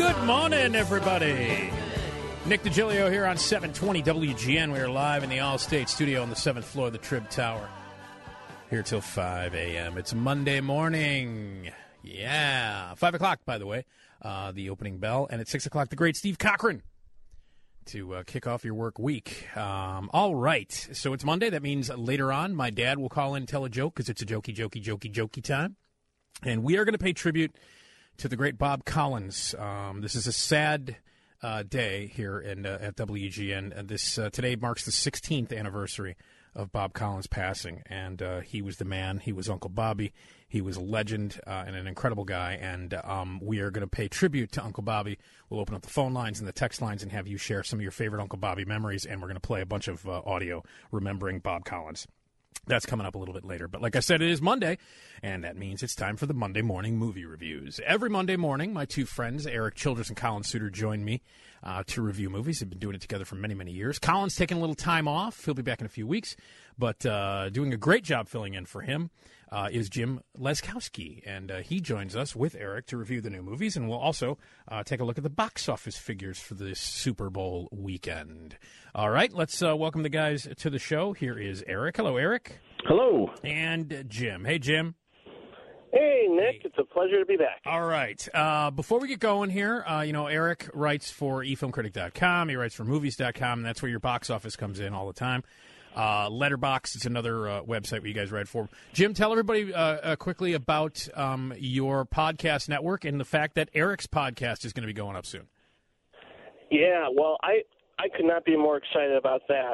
Good morning, everybody. Nick DiGilio here on 720 WGN. We are live in the Allstate studio on the 7th floor of the Trib Tower. Here till 5 a.m. It's Monday morning. Yeah. 5 o'clock, by the way, the opening bell. And at 6 o'clock, the great Steve Cochran to kick off your work week. All right. So it's Monday. That means later on, my dad will call in and tell a joke because it's a jokey time. And we are going to pay tribute to the great Bob Collins. This is a sad day here at WGN. Today marks the 16th anniversary of Bob Collins passing, and he was the man. He was Uncle Bobby. He was a legend and an incredible guy, and we are going to pay tribute to Uncle Bobby. We'll open up the phone lines and the text lines and have you share some of your favorite Uncle Bobby memories, and we're going to play a bunch of audio remembering Bob Collins. That's coming up a little bit later. But like I said, it is Monday, and that means it's time for the Monday morning movie reviews. Every Monday morning, my two friends, Eric Childress and Colin Suter, join me to review movies. They've been doing it together for many, many years. Colin's taking a little time off. He'll be back in a few weeks. But doing a great job filling in for him is Jim Leskowski. And he joins us with Eric to review the new movies. And we'll also take a look at the box office figures for this Super Bowl weekend. All right, let's welcome the guys to the show. Here is Eric. Hello, Eric. Hello. And Jim. Hey, Jim. Hey, Nick. It's a pleasure to be back. All right. Before we get going here, Eric writes for eFilmCritic.com. He writes for Movies.com, and that's where your box office comes in all the time. Letterboxd is another website where you guys write for. Jim, tell everybody quickly about your podcast network and the fact that Eric's podcast is going to be going up soon. Yeah, well, I could not be more excited about that.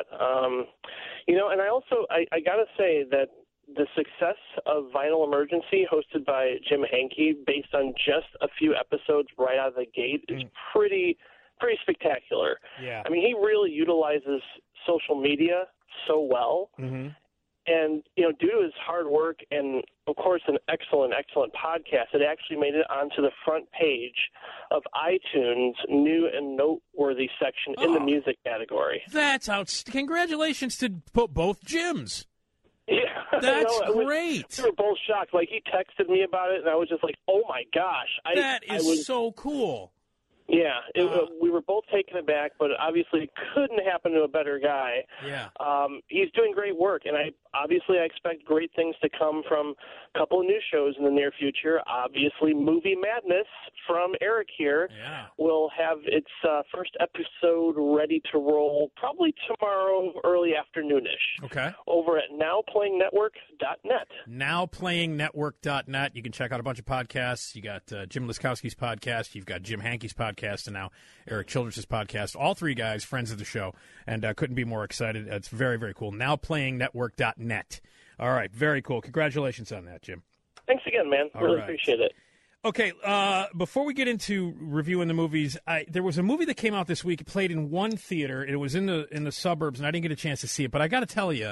And I got to say that the success of Vinyl Emergency, hosted by Jim Hankey, based on just a few episodes right out of the gate, is pretty spectacular. Yeah. I mean, he really utilizes social media so well. Mm-hmm. And, due to his hard work and, of course, an excellent podcast, it actually made it onto the front page of iTunes' new and noteworthy section in the music category. That's outstanding. Congratulations to both Jims. Yeah. That's great. We were both shocked. Like, he texted me about it, and I was just like, oh, my gosh. That is so cool. Yeah, we were both taken aback, but obviously it couldn't happen to a better guy. Yeah. He's doing great work, and I expect great things to come from a couple of new shows in the near future. Obviously, Movie Madness from Eric here will have its first episode ready to roll probably tomorrow, early afternoonish. Okay. Over at NowPlayingNetwork.net. NowPlayingNetwork.net. You can check out a bunch of podcasts. You got Jim Leskowski's podcast. You've got Jim Hankey's podcast, and now Eric Childress' podcast. All three guys, friends of the show, and couldn't be more excited. It's very, very cool. NowPlayingNetwork.net. All right, very cool. Congratulations on that, Jim. Thanks again, man. Really appreciate it. Okay, before we get into reviewing the movies, there was a movie that came out this week. It played in one theater. It was in the suburbs, and I didn't get a chance to see it. But I got to tell you,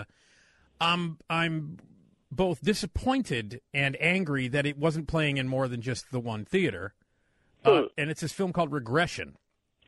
I'm both disappointed and angry that it wasn't playing in more than just the one theater. And it's this film called Regression.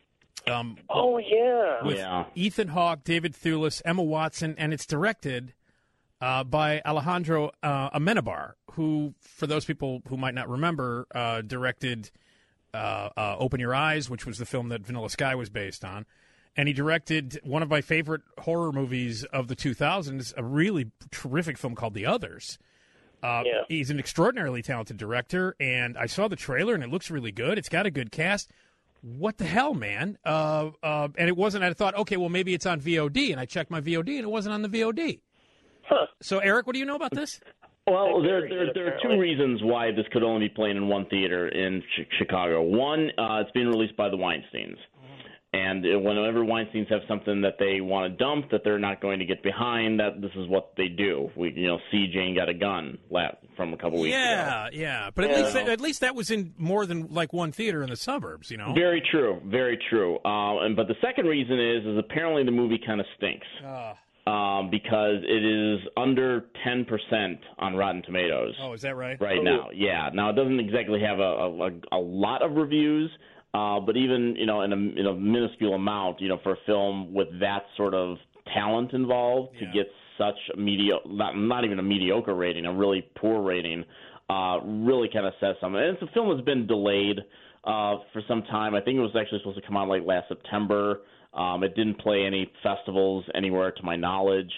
With Ethan Hawke, David Thewlis, Emma Watson, and it's directed by Alejandro Amenabar, who, for those people who might not remember, directed Open Your Eyes, which was the film that Vanilla Sky was based on. And he directed one of my favorite horror movies of the 2000s, a really terrific film called The Others. He's an extraordinarily talented director, and I saw the trailer, and it looks really good. It's got a good cast. What the hell, man? And it wasn't. I thought, okay, well, maybe it's on VOD, and I checked my VOD, and it wasn't on the VOD. Huh. So, Eric, what do you know about this? Well, there are two reasons why this could only be playing in one theater in Chicago. One, it's being released by the Weinsteins. And whenever Weinsteins have something that they want to dump that they're not going to get behind, that this is what they do. See Jane Got a Gun from a couple weeks ago. Yeah. But at least that was in more than like one theater in the suburbs, Very true. But the second reason is apparently the movie kind of stinks. Because it is under 10% on Rotten Tomatoes. Oh, is that right? Right now, yeah. Now, it doesn't exactly have a lot of reviews, but even, in a minuscule amount, for a film with that sort of talent involved to get such a not even a mediocre rating, a really poor rating, really kind of says something. And it's a film that's been delayed for some time. I think it was actually supposed to come out like last September. It didn't play any festivals anywhere to my knowledge.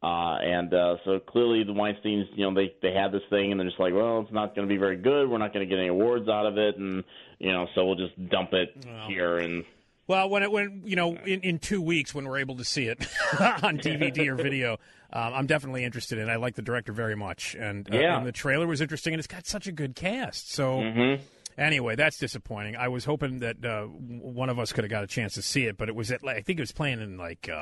So clearly the Weinsteins, they had this thing and they're just like, well, it's not going to be very good. We're not going to get any awards out of it. And, so we'll just dump it here. And well, in 2 weeks when we're able to see it on DVD or video, I'm definitely interested in it. I like the director very much. And the trailer was interesting, and it's got such a good cast. So anyway, that's disappointing. I was hoping that one of us could have got a chance to see it, but it was I think it was playing in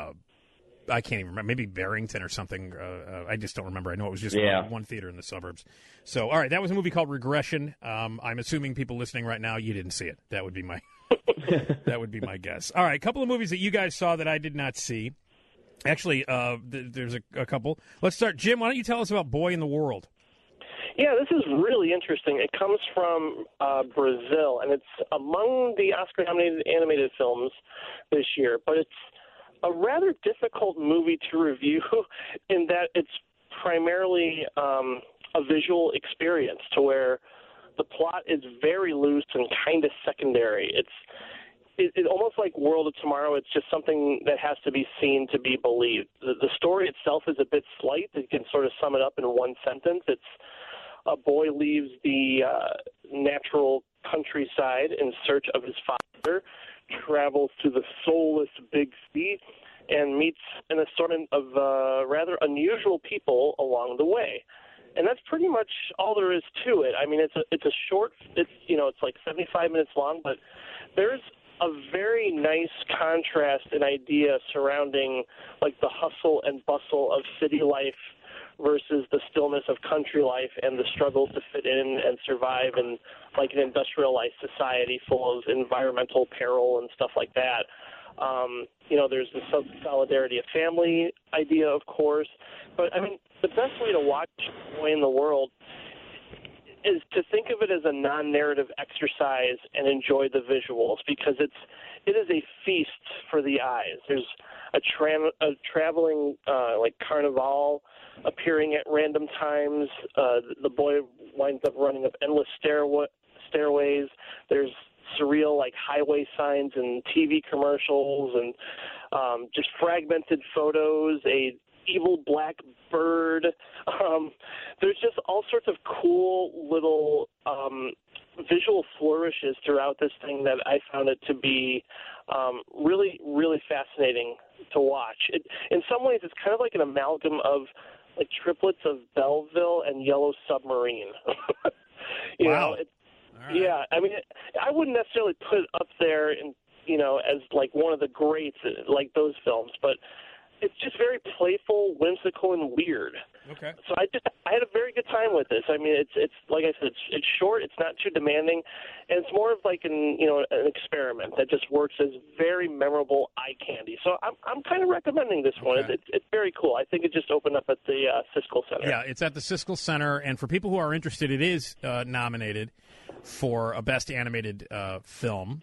I can't even remember, maybe Barrington or something. I just don't remember. I know it was just one theater in the suburbs. So, all right, that was a movie called Regression. I'm assuming people listening right now, you didn't see it. That would be my that would be my guess. All right, a couple of movies that you guys saw that I did not see. Actually, there's a couple. Let's start. Jim, why don't you tell us about Boy in the World? Yeah, this is really interesting. It comes from Brazil, and it's among the Oscar-nominated animated films this year, but it's a rather difficult movie to review in that it's primarily a visual experience to where the plot is very loose and kind of secondary. It's almost like World of Tomorrow. It's just something that has to be seen to be believed. The story itself is a bit slight. You can sort of sum it up in one sentence. It's a boy leaves the natural countryside in search of his father, travels to the soulless big city, and meets an assortment of rather unusual people along the way. And that's pretty much all there is to it. I mean, it's a short. It's like 75 minutes long, but there's a very nice contrast and idea surrounding like the hustle and bustle of city life versus the stillness of country life and the struggle to fit in and survive in like an industrialized society full of environmental peril and stuff like that. There's the solidarity of family idea, of course. But, I mean, the best way to watch Boy in the World is to think of it as a non-narrative exercise and enjoy the visuals, because it is a feast for the eyes. There's a traveling like carnival appearing at random times. The boy winds up running up endless stairways. There's surreal like highway signs and TV commercials and just fragmented photos, a evil black bird. There's just all sorts of cool little visual flourishes throughout this thing that I found it to be really, really fascinating to watch. In some ways, it's kind of like an amalgam of like triplets of Belleville and Yellow Submarine. Wow. Right. Yeah, I mean, I wouldn't necessarily put it up there, as like one of the greats like those films, but it's just very playful, whimsical, and weird. Okay. So I had a very good time with this. I mean, it's like I said, it's short, it's not too demanding, and it's more of like an experiment that just works as very memorable eye candy. So I'm kind of recommending this one. It's very cool. I think it just opened up at the Siskel Center. Yeah, it's at the Siskel Center, and for people who are interested, it is nominated for a Best Animated Film,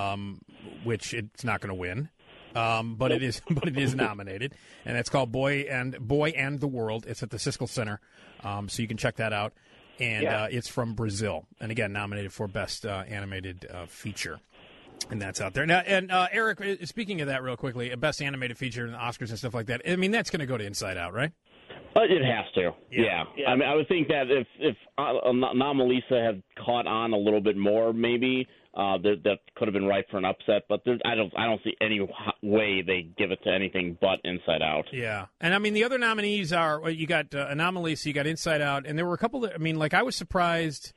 which it's not going to win. But it is nominated, and it's called Boy and the World. It's at the Siskel Center, so you can check that out. And it's from Brazil, and again nominated for Best Animated Feature, and that's out there now. And Eric, speaking of that, real quickly, Best Animated Feature and Oscars and stuff like that. I mean, that's going to go to Inside Out, right? It has to. Yeah. I mean, I would think that if Anomalisa had caught on a little bit more, maybe. That could have been ripe for an upset, but I don't see any way they give it to anything but Inside Out. Yeah, and I mean the other nominees are you got Anomalisa, you got Inside Out, and there were a couple that I was surprised.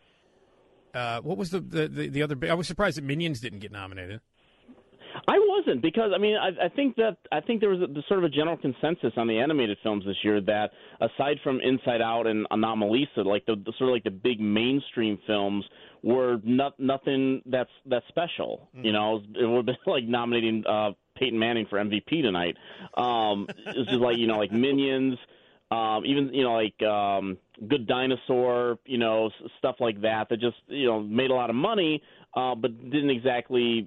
What was the other? I was surprised that Minions didn't get nominated. I wasn't, because I think there was sort of a general consensus on the animated films this year that aside from Inside Out and Anomalisa, like the sort of like the big mainstream films were nothing that's special. Mm-hmm. It would have been like nominating Peyton Manning for MVP tonight. It's just like like Minions, even Good Dinosaur, stuff like that just made a lot of money. But didn't exactly,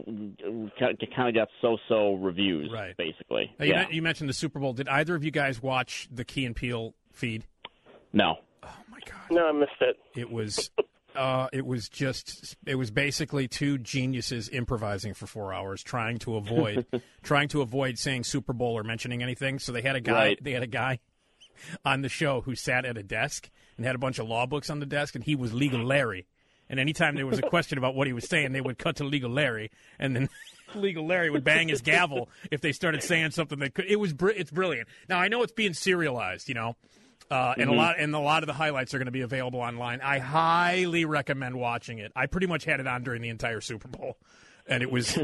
kind of got so-so reviews, right. Basically. You mentioned the Super Bowl. Did either of you guys watch the Key and Peele feed? No. Oh, my God. No, I missed it. It was It was basically two geniuses improvising for 4 hours, trying to avoid saying Super Bowl or mentioning anything. So they had a guy. Right. They had a guy on the show who sat at a desk and had a bunch of law books on the desk, and he was Legal Larry. And anytime there was a question about what he was saying, they would cut to Legal Larry, and then Legal Larry would bang his gavel if they started saying something that could. It's brilliant. Now I know it's being serialized, and a lot of the highlights are going to be available online. I highly recommend watching it. I pretty much had it on during the entire Super Bowl, and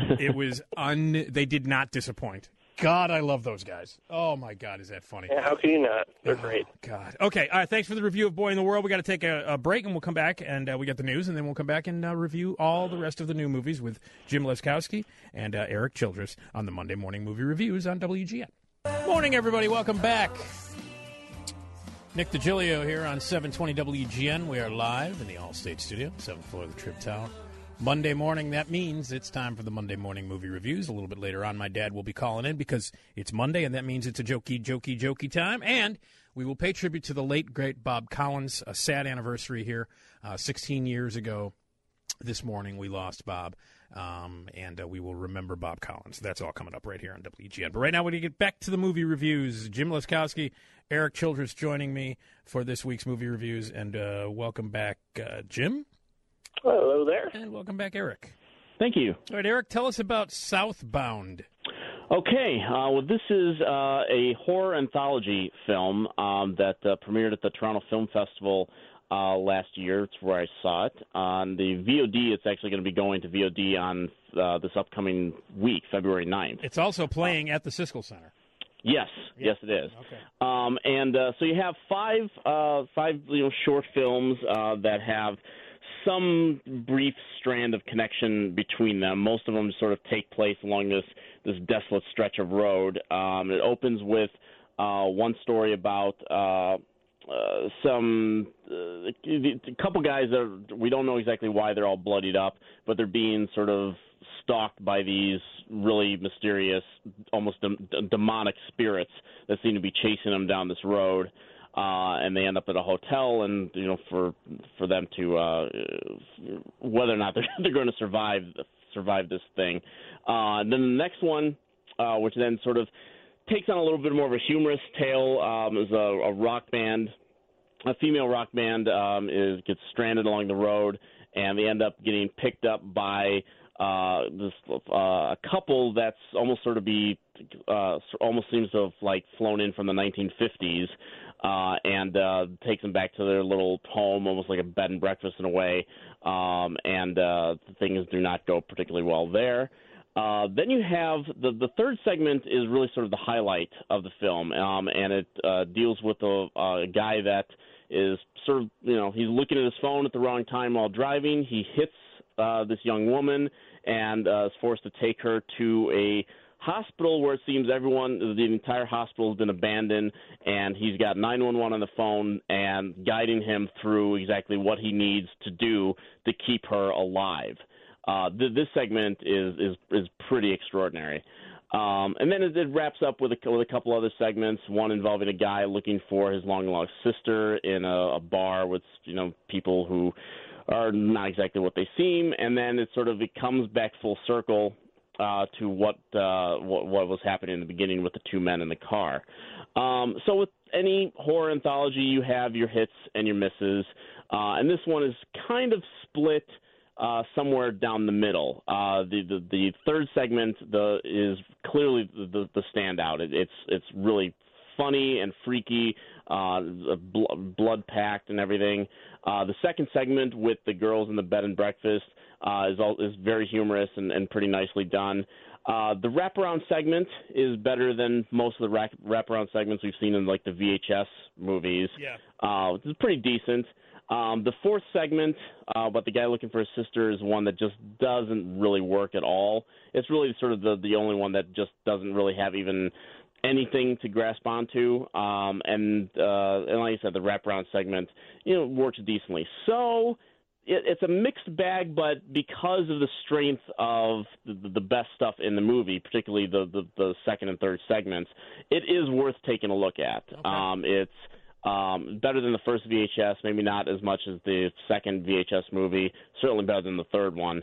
they did not disappoint. God, I love those guys. Oh, my God, is that funny? Yeah, how can you not? They're great. God. Okay, all right, thanks for the review of Boy in the World. We got to take a break, and we'll come back, and we got the news, and then we'll come back and review all the rest of the new movies with Jim Leskowski and Eric Childress on the Monday Morning Movie Reviews on WGN. Morning, everybody. Welcome back. Nick DiGilio here on 720 WGN. We are live in the Allstate Studio, 7th floor of the Trib Tower. Monday morning, that means it's time for the Monday Morning Movie Reviews. A little bit later on, my dad will be calling in because it's Monday, and that means it's a jokey time. And we will pay tribute to the late, great Bob Collins, a sad anniversary here. 16 years ago this morning, we lost Bob, and we will remember Bob Collins. That's all coming up right here on WGN. But right now, we're going to get back to the movie reviews. Jim Leskowski, Eric Childress joining me for this week's movie reviews, and welcome back, Jim. Hello there. And welcome back, Eric. Thank you. All right, Eric, tell us about Southbound. Okay, well, this is a horror anthology film that premiered at the Toronto Film Festival last year. It's where I saw it. On the VOD, it's actually going to be going to VOD on this upcoming week, February 9th. It's also playing at the Siskel Center. Yes, yes, it is. Okay. And so you have five short films that have some brief strand of connection between them. Most of them sort of take place along this desolate stretch of road. It opens with one story about a couple guys that we don't know exactly why they're all bloodied up, but they're being sort of stalked by these really mysterious, almost demonic spirits that seem to be chasing them down this road. And they end up at a hotel, and for them to whether or not they're going to survive this thing. Then the next one, which then sort of takes on a little bit more of a humorous tale, is a rock band, a female rock band, gets stranded along the road, and they end up getting picked up by a couple that's almost sort of almost seems to have like flown in from the 1950s. And takes them back to their little home, almost like a bed and breakfast in a way, and things do not go particularly well there. Then you have the third segment is really sort of the highlight of the film, and it deals with a guy that is sort of, he's looking at his phone at the wrong time while driving. He hits this young woman and is forced to take her to a hospital where it seems the entire hospital has been abandoned, and he's got 911 on the phone and guiding him through exactly what he needs to do to keep her alive. This segment is pretty extraordinary. And then it wraps up with a couple other segments, one involving a guy looking for his long-lost sister in a bar with people who are not exactly what they seem, and then it comes back full circle to what was happening in the beginning with the two men in the car. So with any horror anthology, you have your hits and your misses, and this one is kind of split somewhere down the middle. The third segment is clearly the standout. It's really funny and freaky, blood-packed and everything. The second segment with the girls in the bed and breakfast is very humorous and pretty nicely done. The wraparound segment is better than most of the wraparound segments we've seen in like the VHS movies. Yeah, it's pretty decent. The fourth segment, about the guy looking for his sister, is one that just doesn't really work at all. It's really sort of the only one that just doesn't really have even anything to grasp onto. And like I said, the wraparound segment, works decently. So it's a mixed bag, but because of the strength of the best stuff in the movie, particularly the second and third segments, it is worth taking a look at. Okay. Better than the first VHS, maybe not as much as the second VHS movie. Certainly better than the third one.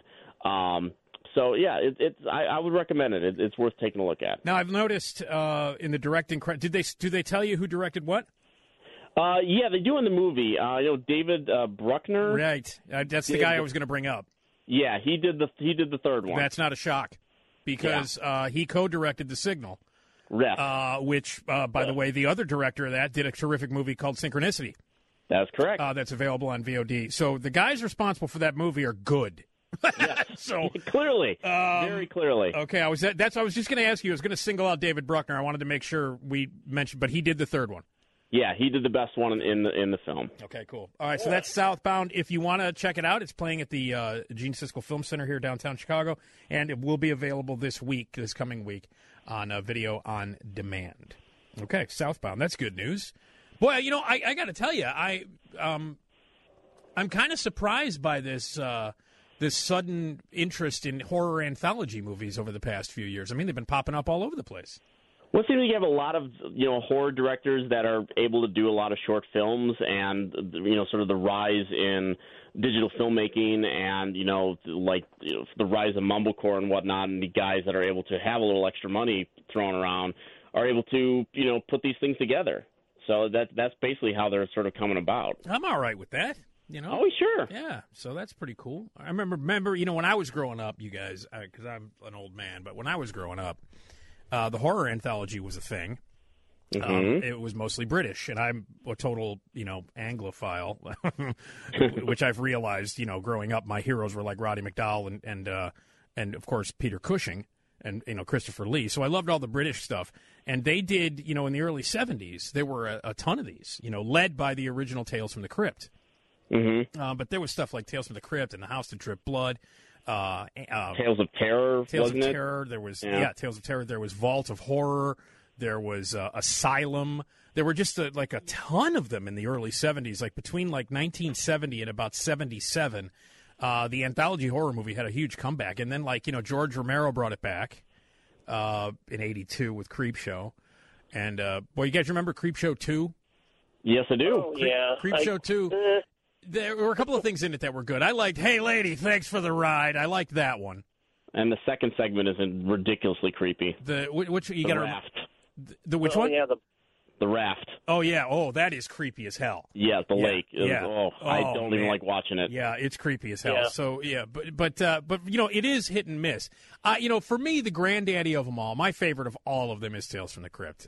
So yeah, I would recommend it. It's worth taking a look at. Now I've noticed in the directing credit, do they tell you who directed what? Yeah, they do in the movie. David Bruckner. Right, that's the guy I was going to bring up. Yeah, he did the third one. That's not a shock, because he co-directed The Signal. Which, by the way, the other director of that did a terrific movie called Synchronicity. That's correct. That's available on VOD. So the guys responsible for that movie are good. Yes. So clearly, very clearly. Okay, I was just going to ask you. I was going to single out David Bruckner. I wanted to make sure we mentioned, but he did the third one. Yeah, he did the best one in the film. Okay, cool. All right, so that's Southbound. If you want to check it out, it's playing at the Gene Siskel Film Center here downtown Chicago, and it will be available this coming week, on video on demand. Okay, Southbound. That's good news. Boy, I got to tell you, I'm kind of surprised by this sudden interest in horror anthology movies over the past few years. I mean, they've been popping up all over the place. Well, it seems like you have a lot of horror directors that are able to do a lot of short films, and sort of the rise in digital filmmaking, and the rise of mumblecore and whatnot, and the guys that are able to have a little extra money thrown around are able to put these things together. So that's basically how they're sort of coming about. I'm all right with that. Oh, sure. Yeah, so that's pretty cool. I remember, when I was growing up, you guys, because I'm an old man, but when I was growing up, the horror anthology was a thing. Mm-hmm. It was mostly British, and I'm a total, Anglophile, which I've realized, growing up, my heroes were like Roddy McDowall and of course Peter Cushing and Christopher Lee. So I loved all the British stuff, and they did, in the early '70s, there were a ton of these, led by the original Tales from the Crypt. Mm-hmm. But there was stuff like Tales from the Crypt and The House That Dripped Blood. Tales of Terror. Tales of Terror. There was Tales of Terror. There was Vault of Horror. There was Asylum. There were just a ton of them in the early 70s. Like between 1970 and about 77, the anthology horror movie had a huge comeback. And then George Romero brought it back in '82 with Creepshow. And boy, you guys remember Creepshow 2? Yes, I do. Oh, yeah. Creepshow 2. There were a couple of things in it that were good. I liked Hey Lady, Thanks for the Ride. I liked that one. And the second segment is ridiculously creepy. Which you got to raft. Which one? Yeah, the raft. Oh yeah. Oh, that is creepy as hell. Yeah, the lake. Yeah. I don't even like watching it. Yeah, it's creepy as hell. Yeah. So yeah, but it is hit and miss. For me, the granddaddy of them all, my favorite of all of them is Tales from the Crypt.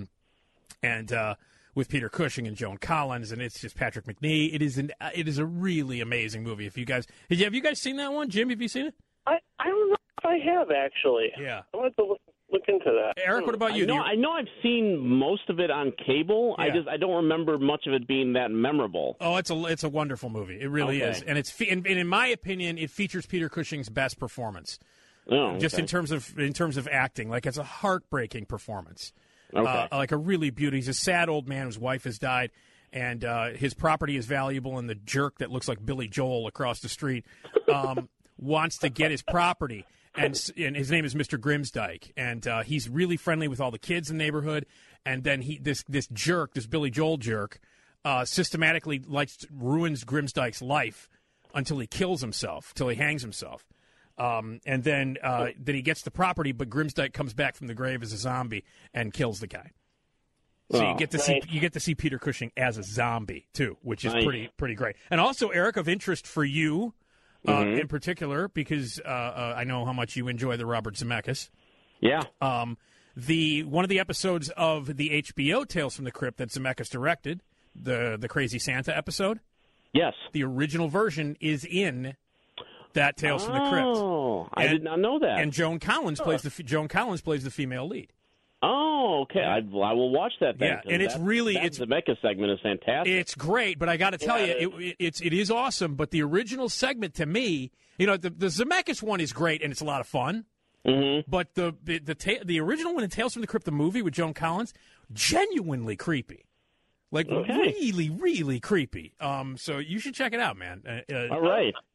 With Peter Cushing and Joan Collins, and it's just Patrick Macnee. It is a really amazing movie. Have you guys seen that one? Jim, have you seen it? I don't know if I have, actually. Yeah. I want to look into that. Eric, what about you? I know I've seen most of it on cable. Yeah. I don't remember much of it being that memorable. Oh, it's a wonderful movie. It really is, and and in my opinion, it features Peter Cushing's best performance. Oh, just in terms of acting, it's a heartbreaking performance. Okay. Like a really beautiful. He's a sad old man whose wife has died, and his property is valuable, and the jerk that looks like Billy Joel across the street wants to get his property. And his name is Mr. Grimsdyke, and he's really friendly with all the kids in the neighborhood. And then this Billy Joel jerk, systematically ruins Grimsdyke's life until he kills himself, till he hangs himself. And then he gets the property, but Grimsdyke comes back from the grave as a zombie and kills the guy. So you get to see Peter Cushing as a zombie too, which is pretty great. And also, Eric, of interest for you in particular, because I know how much you enjoy the Robert Zemeckis. Yeah. One of the episodes of the HBO Tales from the Crypt that Zemeckis directed, the Crazy Santa episode. Yes. The original version is in that Tales from the Crypt. Oh, I did not know that. And Joan Collins plays the female lead. Oh, okay. I will watch that then. Yeah, and that Zemeckis segment is fantastic. It's great, but I got to tell you, it is awesome. But the original segment to me, the Zemeckis one is great and it's a lot of fun. Mm-hmm. But the original one in Tales from the Crypt, the movie with Joan Collins, genuinely creepy. Really, really creepy. So you should check it out, man. All right. Yeah.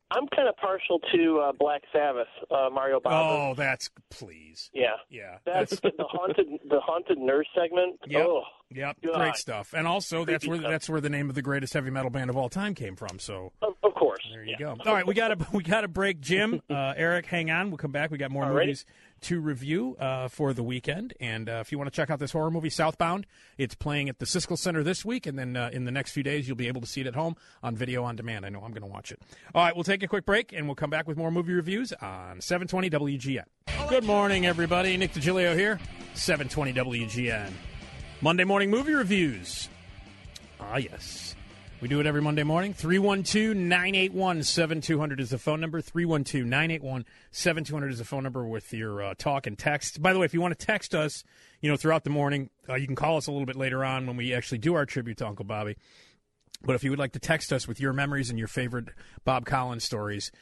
I'm kind of partial to Black Sabbath, Mario Bava. Oh, that's please. Yeah. That's the haunted nurse segment. Yep. Oh, yep. God. Great stuff. And also, that's where the name of the greatest heavy metal band of all time came from. So, of course. There you go. All right, we got to break. Jim, Eric, hang on. We'll come back. We got more movies to review for the weekend. And if you want to check out this horror movie, Southbound, it's playing at the Siskel Center this week, and then in the next few days you'll be able to see it at home on video on demand. I know I'm going to watch it. All right, we'll take a quick break, and we'll come back with more movie reviews on 720 WGN. Good morning, everybody. Nick DiGilio here, 720 WGN. Monday morning movie reviews. Ah, yes. We do it every Monday morning. 312-981-7200 is the phone number. 312-981-7200 is the phone number with your talk and text. By the way, if you want to text us, throughout the morning, you can call us a little bit later on when we actually do our tribute to Uncle Bobby. But if you would like to text us with your memories and your favorite Bob Collins stories,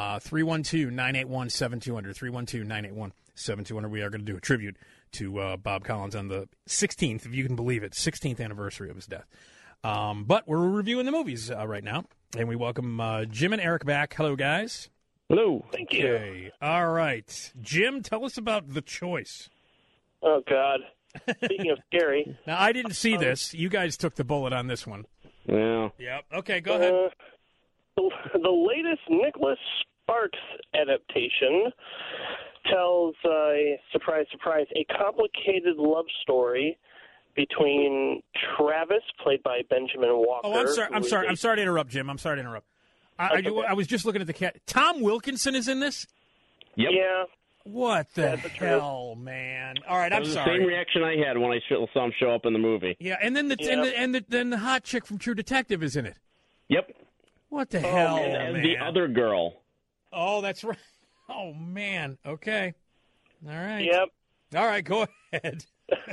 312-981-7200, 312-981-7200. We are going to do a tribute to Bob Collins on the 16th, if you can believe it, 16th anniversary of his death. But we're reviewing the movies right now, and we welcome Jim and Eric back. Hello, guys. Hello. Thank you. Okay. All right. Jim, tell us about The Choice. Oh, God. Speaking of scary. Now, I didn't see this. You guys took the bullet on this one. Yeah. Yep. Okay, go ahead. The latest Nicholas Sparks adaptation tells, surprise, surprise, a complicated love story between Travis, played by Benjamin Walker. Oh, I'm sorry to interrupt, Jim. I'm sorry to interrupt. I was just looking at the cat. Tom Wilkinson is in this? Yep. Yeah. What the hell, man? All right, I'm sorry. The same reaction I had when I saw him show up in the movie. Yeah, and then the hot chick from True Detective is in it. Yep. What the hell, and man? the other girl. Oh, that's right. Oh, man. Okay. All right. Yep. All right, go ahead.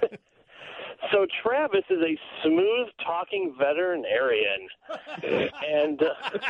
So Travis is a smooth-talking veterinarian, and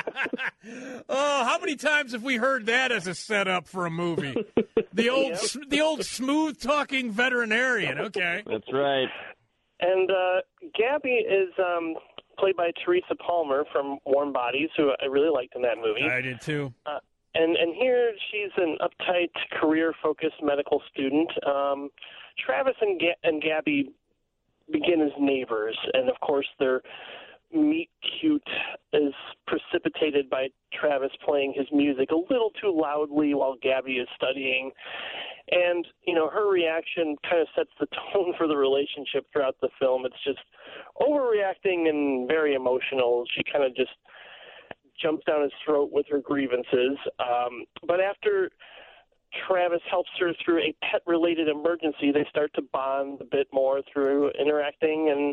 oh, how many times have we heard that as a setup for a movie? The old smooth-talking veterinarian. Okay, that's right. And Gabby is played by Teresa Palmer from Warm Bodies, who I really liked in that movie. I did too. And here she's an uptight, career-focused medical student. Travis and Gabby begin as neighbors, and of course their meet cute is precipitated by Travis playing his music a little too loudly while Gabby is studying. And, her reaction kind of sets the tone for the relationship throughout the film. It's just overreacting and very emotional. She kind of just jumps down his throat with her grievances. But after Travis helps her through a pet-related emergency, they start to bond a bit more through interacting and,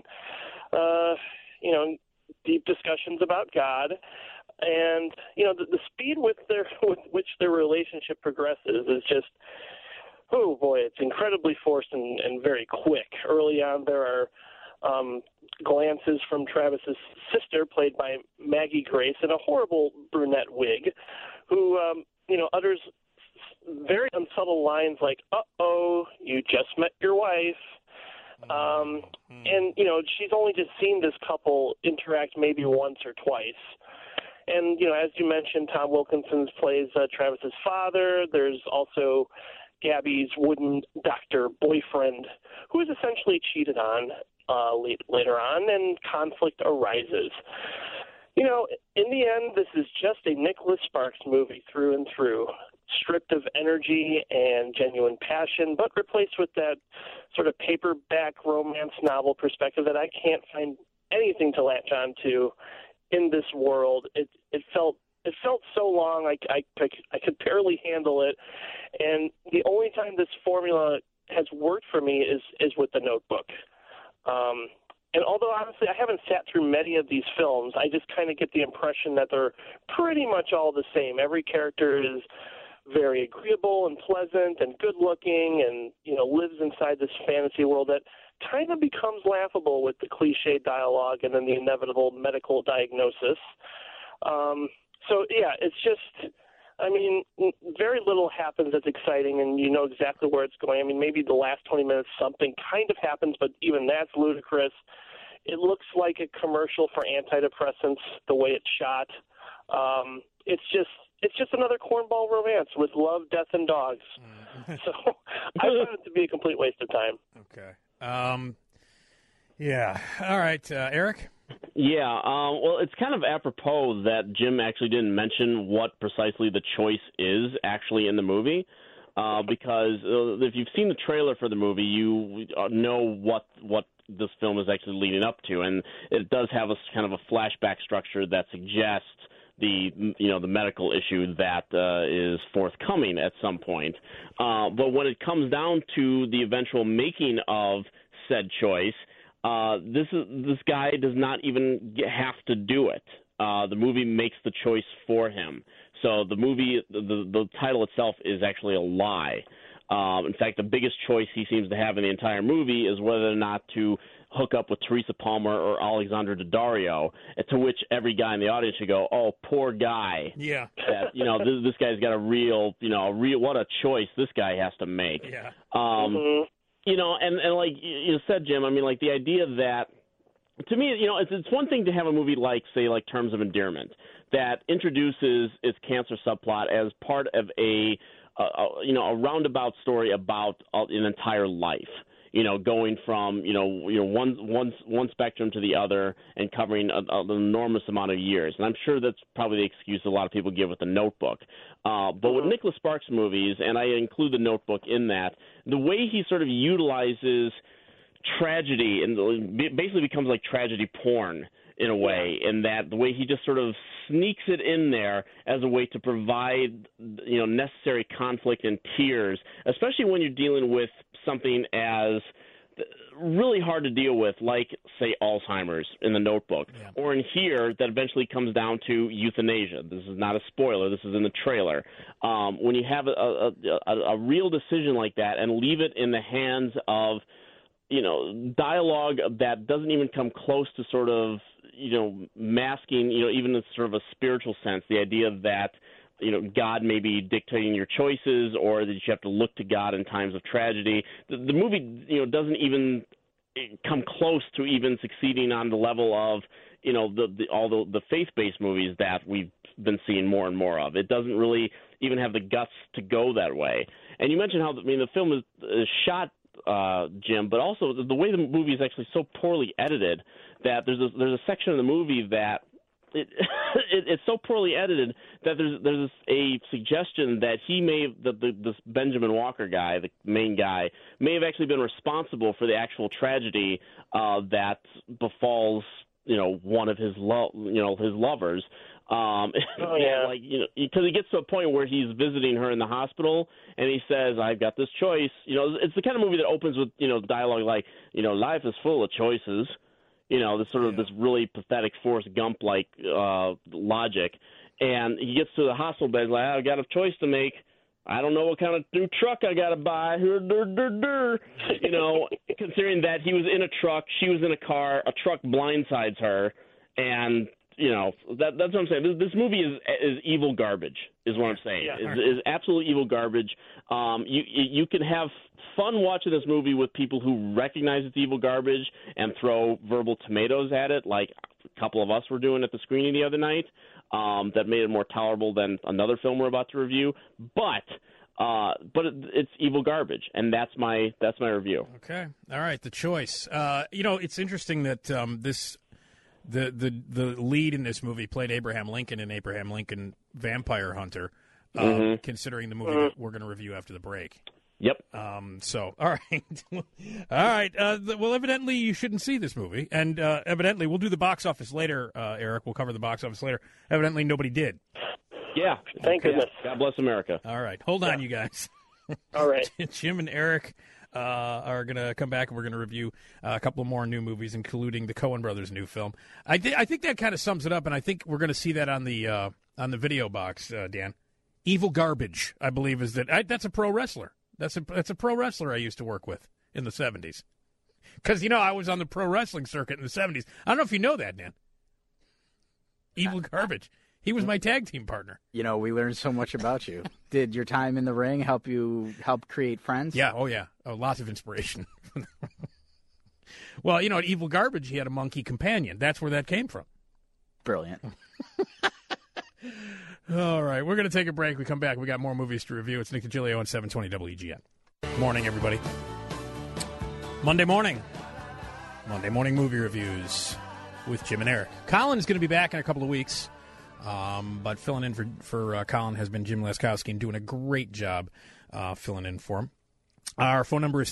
deep discussions about God. And, the speed with which their relationship progresses is just, oh, boy, it's incredibly forced and very quick. Early on, there are glances from Travis's sister, played by Maggie Grace, in a horrible brunette wig, who, utters very unsubtle lines like, uh-oh, you just met your wife. And, she's only just seen this couple interact maybe once or twice. And, as you mentioned, Tom Wilkinson plays Travis's father. There's also Gabby's wooden doctor boyfriend, who is essentially cheated on later on, and conflict arises. In the end, this is just a Nicholas Sparks movie through and through, stripped of energy and genuine passion, but replaced with that sort of paperback romance novel perspective that I can't find anything to latch on to in this world. It felt so long, I could barely handle it, and the only time this formula has worked for me is with The Notebook. And although, honestly, I haven't sat through many of these films, I just kind of get the impression that they're pretty much all the same. Every character is very agreeable and pleasant and good-looking and, lives inside this fantasy world that kind of becomes laughable with the cliche dialogue and then the inevitable medical diagnosis. It's just, very little happens that's exciting, and you know exactly where it's going. Maybe the last 20 minutes something kind of happens, but even that's ludicrous. It looks like a commercial for antidepressants, the way it's shot. it's just another cornball romance with love, death, and dogs. So I found it to be a complete waste of time. Okay. Yeah. All right, Eric? Yeah, well, it's kind of apropos that Jim actually didn't mention what precisely the choice is actually in the movie, because if you've seen the trailer for the movie, you know what this film is actually leading up to, and it does have a kind of a flashback structure that suggests the medical issue that is forthcoming at some point. But when it comes down to the eventual making of said choice, this guy does not even have to do it. The movie makes the choice for him. So the movie, the title itself is actually a lie. In fact, the biggest choice he seems to have in the entire movie is whether or not to hook up with Teresa Palmer or Alexandra Daddario, to which every guy in the audience should go, "Oh, poor guy." Yeah. That this guy's got a real what a choice this guy has to make. Yeah. And like you said, Jim, I mean, like the idea that, to me, it's one thing to have a movie like, say, like Terms of Endearment that introduces its cancer subplot as part of a roundabout story about an entire life. Going from one spectrum to the other and covering an enormous amount of years. And I'm sure that's probably the excuse a lot of people give with The Notebook. But with Nicholas Sparks movies, and I include The Notebook in that, the way he sort of utilizes tragedy and basically becomes like tragedy porn in a way, in that the way he just sort of sneaks it in there as a way to provide necessary conflict and tears, especially when you're dealing with something as really hard to deal with, like, say, Alzheimer's in The Notebook, or in here that eventually comes down to euthanasia. This is not a spoiler. This is in the trailer. When you have a real decision like that and leave it in the hands of dialogue that doesn't even come close to sort of masking even in sort of a spiritual sense, the idea that God may be dictating your choices, or that you have to look to God in times of tragedy. The movie doesn't even come close to even succeeding on the level of all the faith-based movies that we've been seeing more and more of. It doesn't really even have the guts to go that way. And you mentioned how the film is shot, Jim, but also the way the movie is actually so poorly edited that there's a section of the movie that it's so poorly edited that there's a suggestion that this Benjamin Walker guy, the main guy, may have actually been responsible for the actual tragedy that befalls one of his lovers. Because he gets to a point where he's visiting her in the hospital, and he says, "I've got this choice." It's the kind of movie that opens with dialogue like, "Life is full of choices." This really pathetic Forrest Gump-like logic, and he gets to the hospital bed like, "I've got a choice to make. I don't know what kind of new truck I got to buy." Considering that he was in a truck, she was in a car, a truck blindsides her, and that's what I'm saying. This movie is evil garbage, is what I'm saying. Is absolute evil garbage. You can have fun watching this movie with people who recognize it's evil garbage and throw verbal tomatoes at it, like a couple of us were doing at the screening the other night. That made it more tolerable than another film we're about to review. But it's evil garbage, and that's my review. Okay, all right. The choice. It's interesting that the lead in this movie played Abraham Lincoln in Abraham Lincoln Vampire Hunter, considering the movie that we're going to review after the break. Yep. All right. All right. Well, evidently you shouldn't see this movie, and evidently we'll do the box office later, Eric. We'll cover the box office later. Evidently nobody did. Yeah. Thank goodness. God bless America. All right. Hold on, you guys. All right. Jim and Eric are going to come back, and we're going to review a couple more new movies, including the Coen Brothers' new film. I think that kind of sums it up, and I think we're going to see that on the video box, Dan. Evil Garbage, I believe, is that. That's a pro wrestler. That's a pro wrestler I used to work with in the 70s. Because, I was on the pro wrestling circuit in the 70s. I don't know if you know that, Dan. Evil Garbage. He was my tag team partner. We learned so much about you. Did your time in the ring help create friends? Yeah. Oh, yeah. Oh, lots of inspiration. Well, at Evil Garbage, he had a monkey companion. That's where that came from. Brilliant. All right, we're going to take a break. We come back. We got more movies to review. It's Nick DiGilio on 720 WGN. Morning, everybody. Monday morning movie reviews with Jim and Eric. Colin is going to be back in a couple of weeks, but filling in for Colin has been Jim Laskowski and doing a great job filling in for him. Our phone number is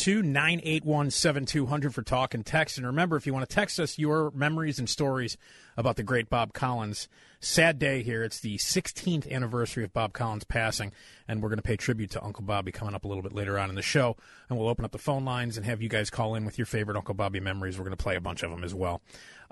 312-981-7200 for talk and text. And remember, if you want to text us your memories and stories about the great Bob Collins, sad day here. It's the 16th anniversary of Bob Collins passing, and we're going to pay tribute to Uncle Bobby coming up a little bit later on in the show. And we'll open up the phone lines and have you guys call in with your favorite Uncle Bobby memories. We're going to play a bunch of them as well.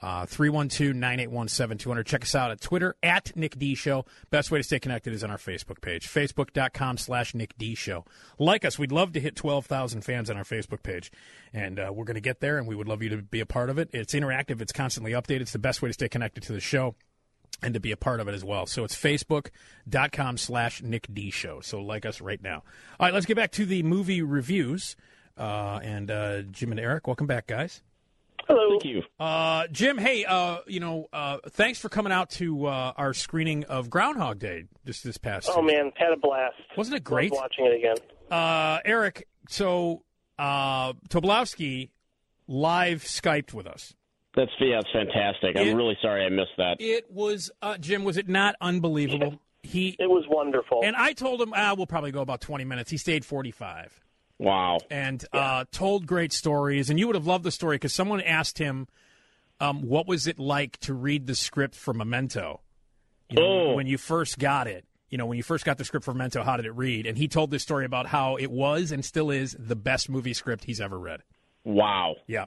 312-981-7200. Check us out at Twitter, at Nick D Show. Best way to stay connected is on our Facebook page, facebook.com/Nick D Show. Like us. We'd love to hit 12,000 fans on our Facebook page. And we're going to get there, and we would love you to be a part of it. It's interactive. It's constantly updated. It's the best way to stay connected to the show and to be a part of it as well. So it's facebook.com/Nick D Show. So like us right now. All right, let's get back to the movie reviews. And Jim and Eric, welcome back, guys. Hello. Thank you. Jim, hey, thanks for coming out to our screening of Groundhog Day this past Oh, man, had a blast. Wasn't it great? Loved watching it again. Eric, so Tobolowsky live Skyped with us. That's fantastic. I'm really sorry I missed that. It was, Jim, was it not unbelievable? It was wonderful. And I told him, we'll probably go about 20 minutes. He stayed 45. Wow. And told great stories. And you would have loved the story because someone asked him, what was it like to read the script for Memento? When you first got it. When you first got the script for Memento, how did it read? And he told this story about how it was and still is the best movie script he's ever read. Wow. Yeah.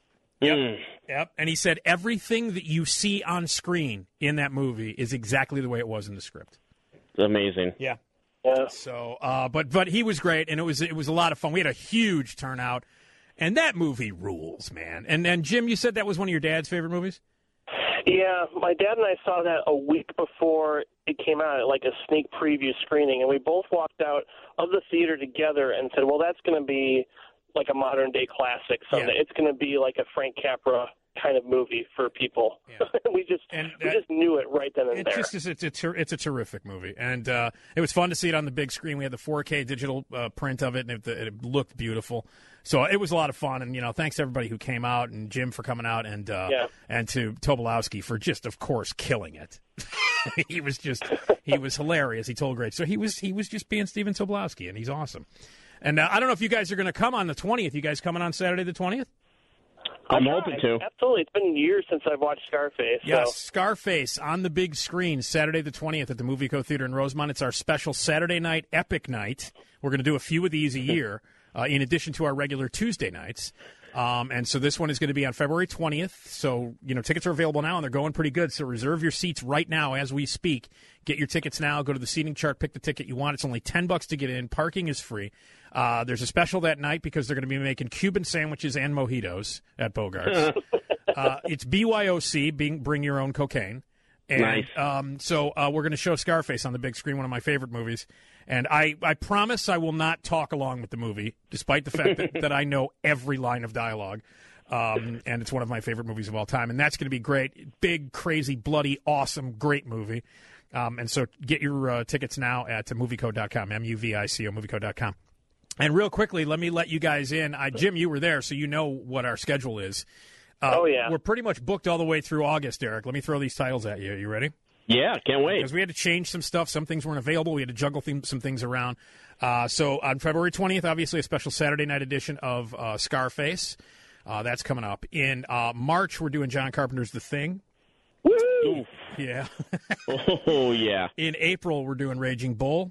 Yep. And he said everything that you see on screen in that movie is exactly the way it was in the script. Amazing. Yeah. Yeah. So, but he was great, and it was a lot of fun. We had a huge turnout, and that movie rules, man. And then Jim, you said that was one of your dad's favorite movies? Yeah, my dad and I saw that a week before it came out, like a sneak preview screening, and we both walked out of the theater together and said, well, that's going to be like a modern-day classic someday. Yeah. It's going to be like a Frank Capra kind of movie for people. Yeah. we just knew it right then and there. It's a terrific movie, and it was fun to see it on the big screen. We had the 4K digital print of it, and it looked beautiful. So it was a lot of fun, and thanks to everybody who came out, and Jim for coming out, and to Tobolowsky for just, of course, killing it. he was hilarious. He told great. So he was just being Steven Tobolowsky, and he's awesome. And I don't know if you guys are going to come on the 20th. You guys coming on Saturday the 20th? I'm hoping to. Absolutely. It's been years since I've watched Scarface. Yes, Scarface on the big screen, Saturday the 20th at the Movie Co. Theater in Rosemont. It's our special Saturday night epic night. We're going to do a few of these a year, in addition to our regular Tuesday nights. And so this one is going to be on February 20th. So, tickets are available now, and they're going pretty good. So reserve your seats right now as we speak. Get your tickets now. Go to the seating chart. Pick the ticket you want. It's only $10 to get in. Parking is free. There's a special that night because they're going to be making Cuban sandwiches and mojitos at Bogart's. It's BYOC, bring your own cocaine. And, nice. So we're going to show Scarface on the big screen, one of my favorite movies. And I promise I will not talk along with the movie, despite the fact that I know every line of dialogue. And it's one of my favorite movies of all time. And that's going to be great. Big, crazy, bloody, awesome, great movie. And so get your tickets now at movico.com, MUVICO, movico.com. And real quickly, let me let you guys in. Jim, you were there, so you know what our schedule is. We're pretty much booked all the way through August, Eric. Let me throw these titles at you. You ready? Yeah, can't wait. Because we had to change some stuff. Some things weren't available. We had to juggle some things around. So on February 20th, obviously a special Saturday night edition of Scarface. That's coming up. In March, we're doing John Carpenter's The Thing. Woo! Yeah. Oh, yeah. In April, we're doing Raging Bull.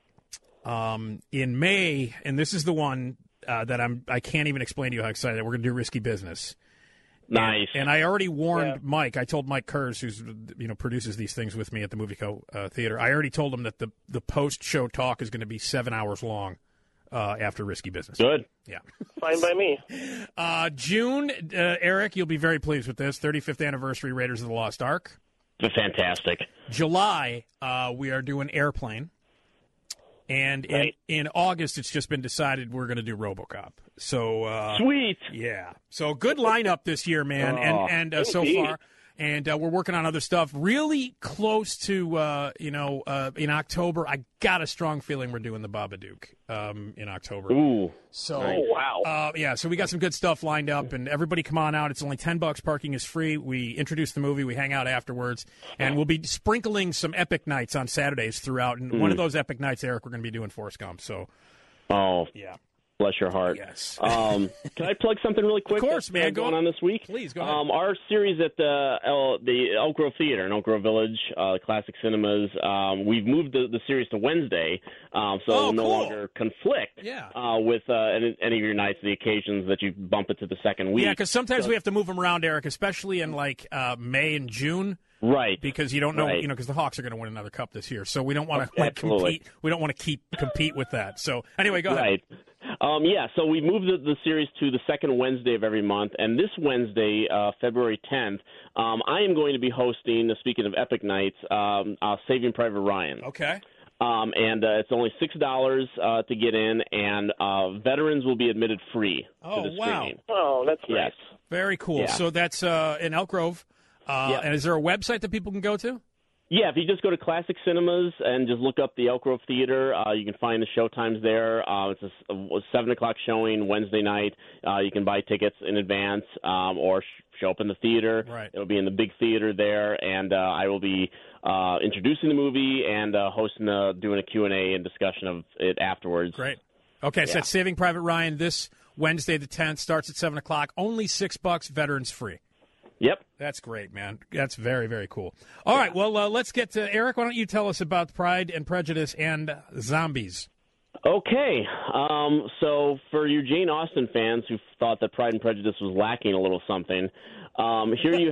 In May, and this is the one that I can't even explain to you how excited we're going to do Risky Business. Nice. And I already warned Mike. I told Mike Kurz, who's produces these things with me at the Movie Co. Theater. I already told him that the post-show talk is going to be 7 hours long after Risky Business. Good. Yeah. Fine by me. June, Eric, you'll be very pleased with this. 35th anniversary Raiders of the Lost Ark. Fantastic. July, we are doing Airplane. And in August, it's just been decided we're going to do RoboCop. So sweet, yeah. So good lineup this year, man. And so far, And we're working on other stuff. Really close to, in October. I got a strong feeling we're doing the Babadook in October. Ooh. So, wow. So we got some good stuff lined up, and everybody come on out. It's only $10. Parking is free. We introduce the movie. We hang out afterwards, and we'll be sprinkling some epic nights on Saturdays throughout. And one of those epic nights, Eric, we're going to be doing Forrest Gump. So, yeah. Bless your heart. Yes. Can I plug something really quick? Of course, man. Going on this week. Please go ahead. Our series at the Elk Grove Theater in Elk Grove Village, Classic Cinemas. We've moved the series to Wednesday, so it'll no longer conflict with any of your nights, the occasions that you bump it to the second week. Yeah, because sometimes we have to move them around, Eric, especially in May and June. Right. Because you don't know, because the Hawks are going to win another cup this year, so we don't want to compete. We don't want to compete with that. So anyway, go ahead. Right. So we moved the series to the second Wednesday of every month, and this Wednesday, February 10th, I am going to be hosting, speaking of epic nights, Saving Private Ryan. Okay. And it's only $6 to get in, and veterans will be admitted free to the screening. Oh, that's nice. Yes. Very cool. Yeah. So that's in Elk Grove. And is there a website that people can go to? Yeah, if you just go to Classic Cinemas and just look up the Elk Grove Theater, you can find the show times there. It's a 7 o'clock showing Wednesday night. You can buy tickets in advance or show up in the theater. Right. It'll be in the big theater there, and I will be introducing the movie and doing a Q&A and discussion of it afterwards. Great. Okay, so that's Saving Private Ryan this Wednesday the 10th. Starts at 7 o'clock. Only $6, veterans free. Yep. That's great, man. That's very, very cool. All right, well, let's get to Eric. Why don't you tell us about Pride and Prejudice and zombies? Okay. So for you Jane Austen fans who thought that Pride and Prejudice was lacking a little something, here you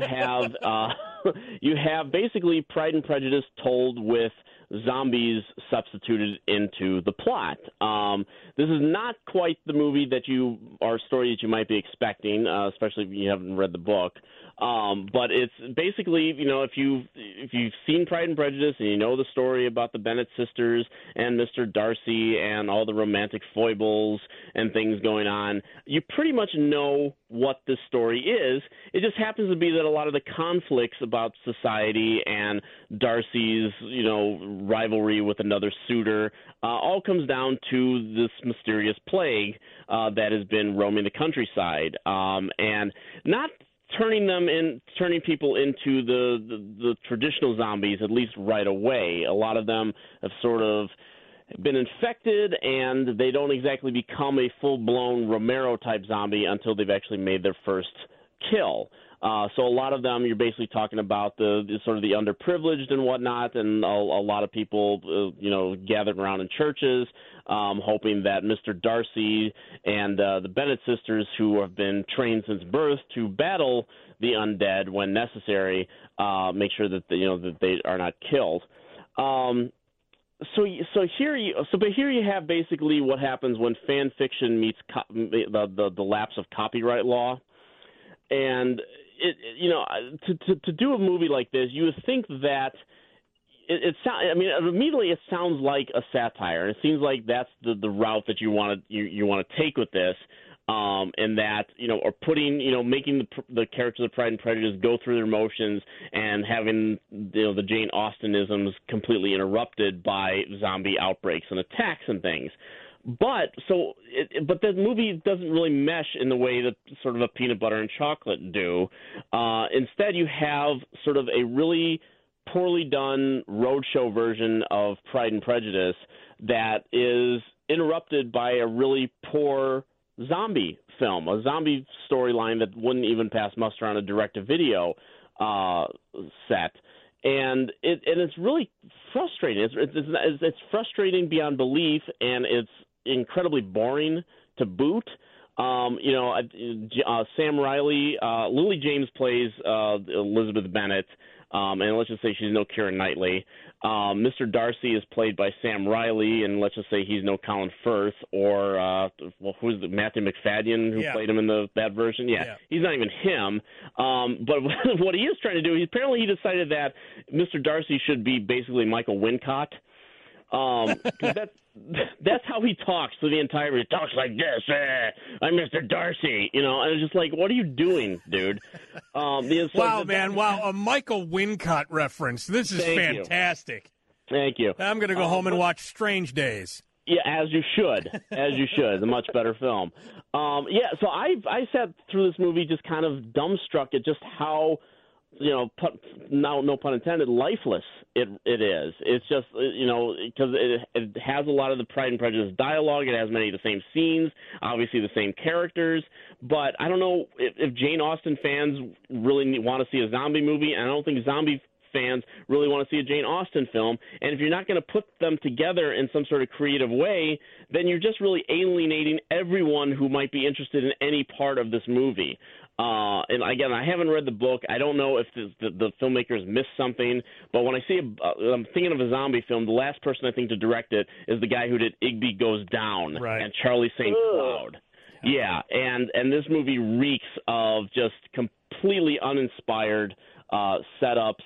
have basically Pride and Prejudice told with zombies substituted into the plot. This is not quite the movie or story that you might be expecting, especially if you haven't read the book. But it's basically, if you've seen Pride and Prejudice and you know the story about the Bennet sisters and Mr. Darcy and all the romantic foibles and things going on, you pretty much know what this story is. It just happens to be that a lot of the conflicts about society and Darcy's, rivalry with another suitor all comes down to this mysterious plague that has been roaming the countryside, and not turning people into the traditional zombies, at least right away. A lot of them have sort of been infected, and they don't exactly become a full-blown Romero-type zombie until they've actually made their first kill. So a lot of them, you're basically talking about the sort of the underprivileged and whatnot, and a lot of people, gathered around in churches, hoping that Mr. Darcy and the Bennet sisters, who have been trained since birth to battle the undead when necessary, make sure that that they are not killed. So here you have basically what happens when fan fiction meets the lapse of copyright law, and to do a movie like this, you would think that immediately it sounds like a satire. It seems like that's the route that you want to take with this, and that or putting making the characters of Pride and Prejudice go through their motions and having the Jane Austenisms completely interrupted by zombie outbreaks and attacks and things. But the movie doesn't really mesh in the way that sort of a Peanut Butter and Chocolate do. Instead, you have sort of a really poorly done roadshow version of Pride and Prejudice that is interrupted by a really poor zombie film, a zombie storyline that wouldn't even pass muster on a direct-to-video set. And it's really frustrating. It's frustrating beyond belief, and it's incredibly boring to boot. Sam Riley, Lily James plays Elizabeth Bennet, and let's just say she's no Keira Knightley. Mr. Darcy is played by Sam Riley, and let's just say he's no Colin Firth or who's Matthew McFadden who played him in that version? Yeah, he's not even him. But what he is trying to do, apparently he decided that Mr. Darcy should be basically Michael Wincott. That's how he talks to the entire movie. He talks like this. I'm Mr. Darcy, and it's just like, what are you doing, dude? Wow, man! Wow, a Michael Wincott reference. This is fantastic. Thank you. I'm going to go home and watch Strange Days. Yeah, as you should. It's a much better film. So I sat through this movie just kind of dumbstruck at just how, no pun intended, lifeless it is. It's just, because it has a lot of the Pride and Prejudice dialogue. It has many of the same scenes, obviously the same characters. But I don't know if Jane Austen fans really want to see a zombie movie, and I don't think zombie fans really want to see a Jane Austen film. And if you're not going to put them together in some sort of creative way, then you're just really alienating everyone who might be interested in any part of this movie. And again, I haven't read the book. I don't know if the filmmakers missed something. But when I see I'm thinking of a zombie film, the last person I think to direct it is the guy who did Igby Goes Down and Charlie St. Cloud. Yeah, and this movie reeks of just completely uninspired setups.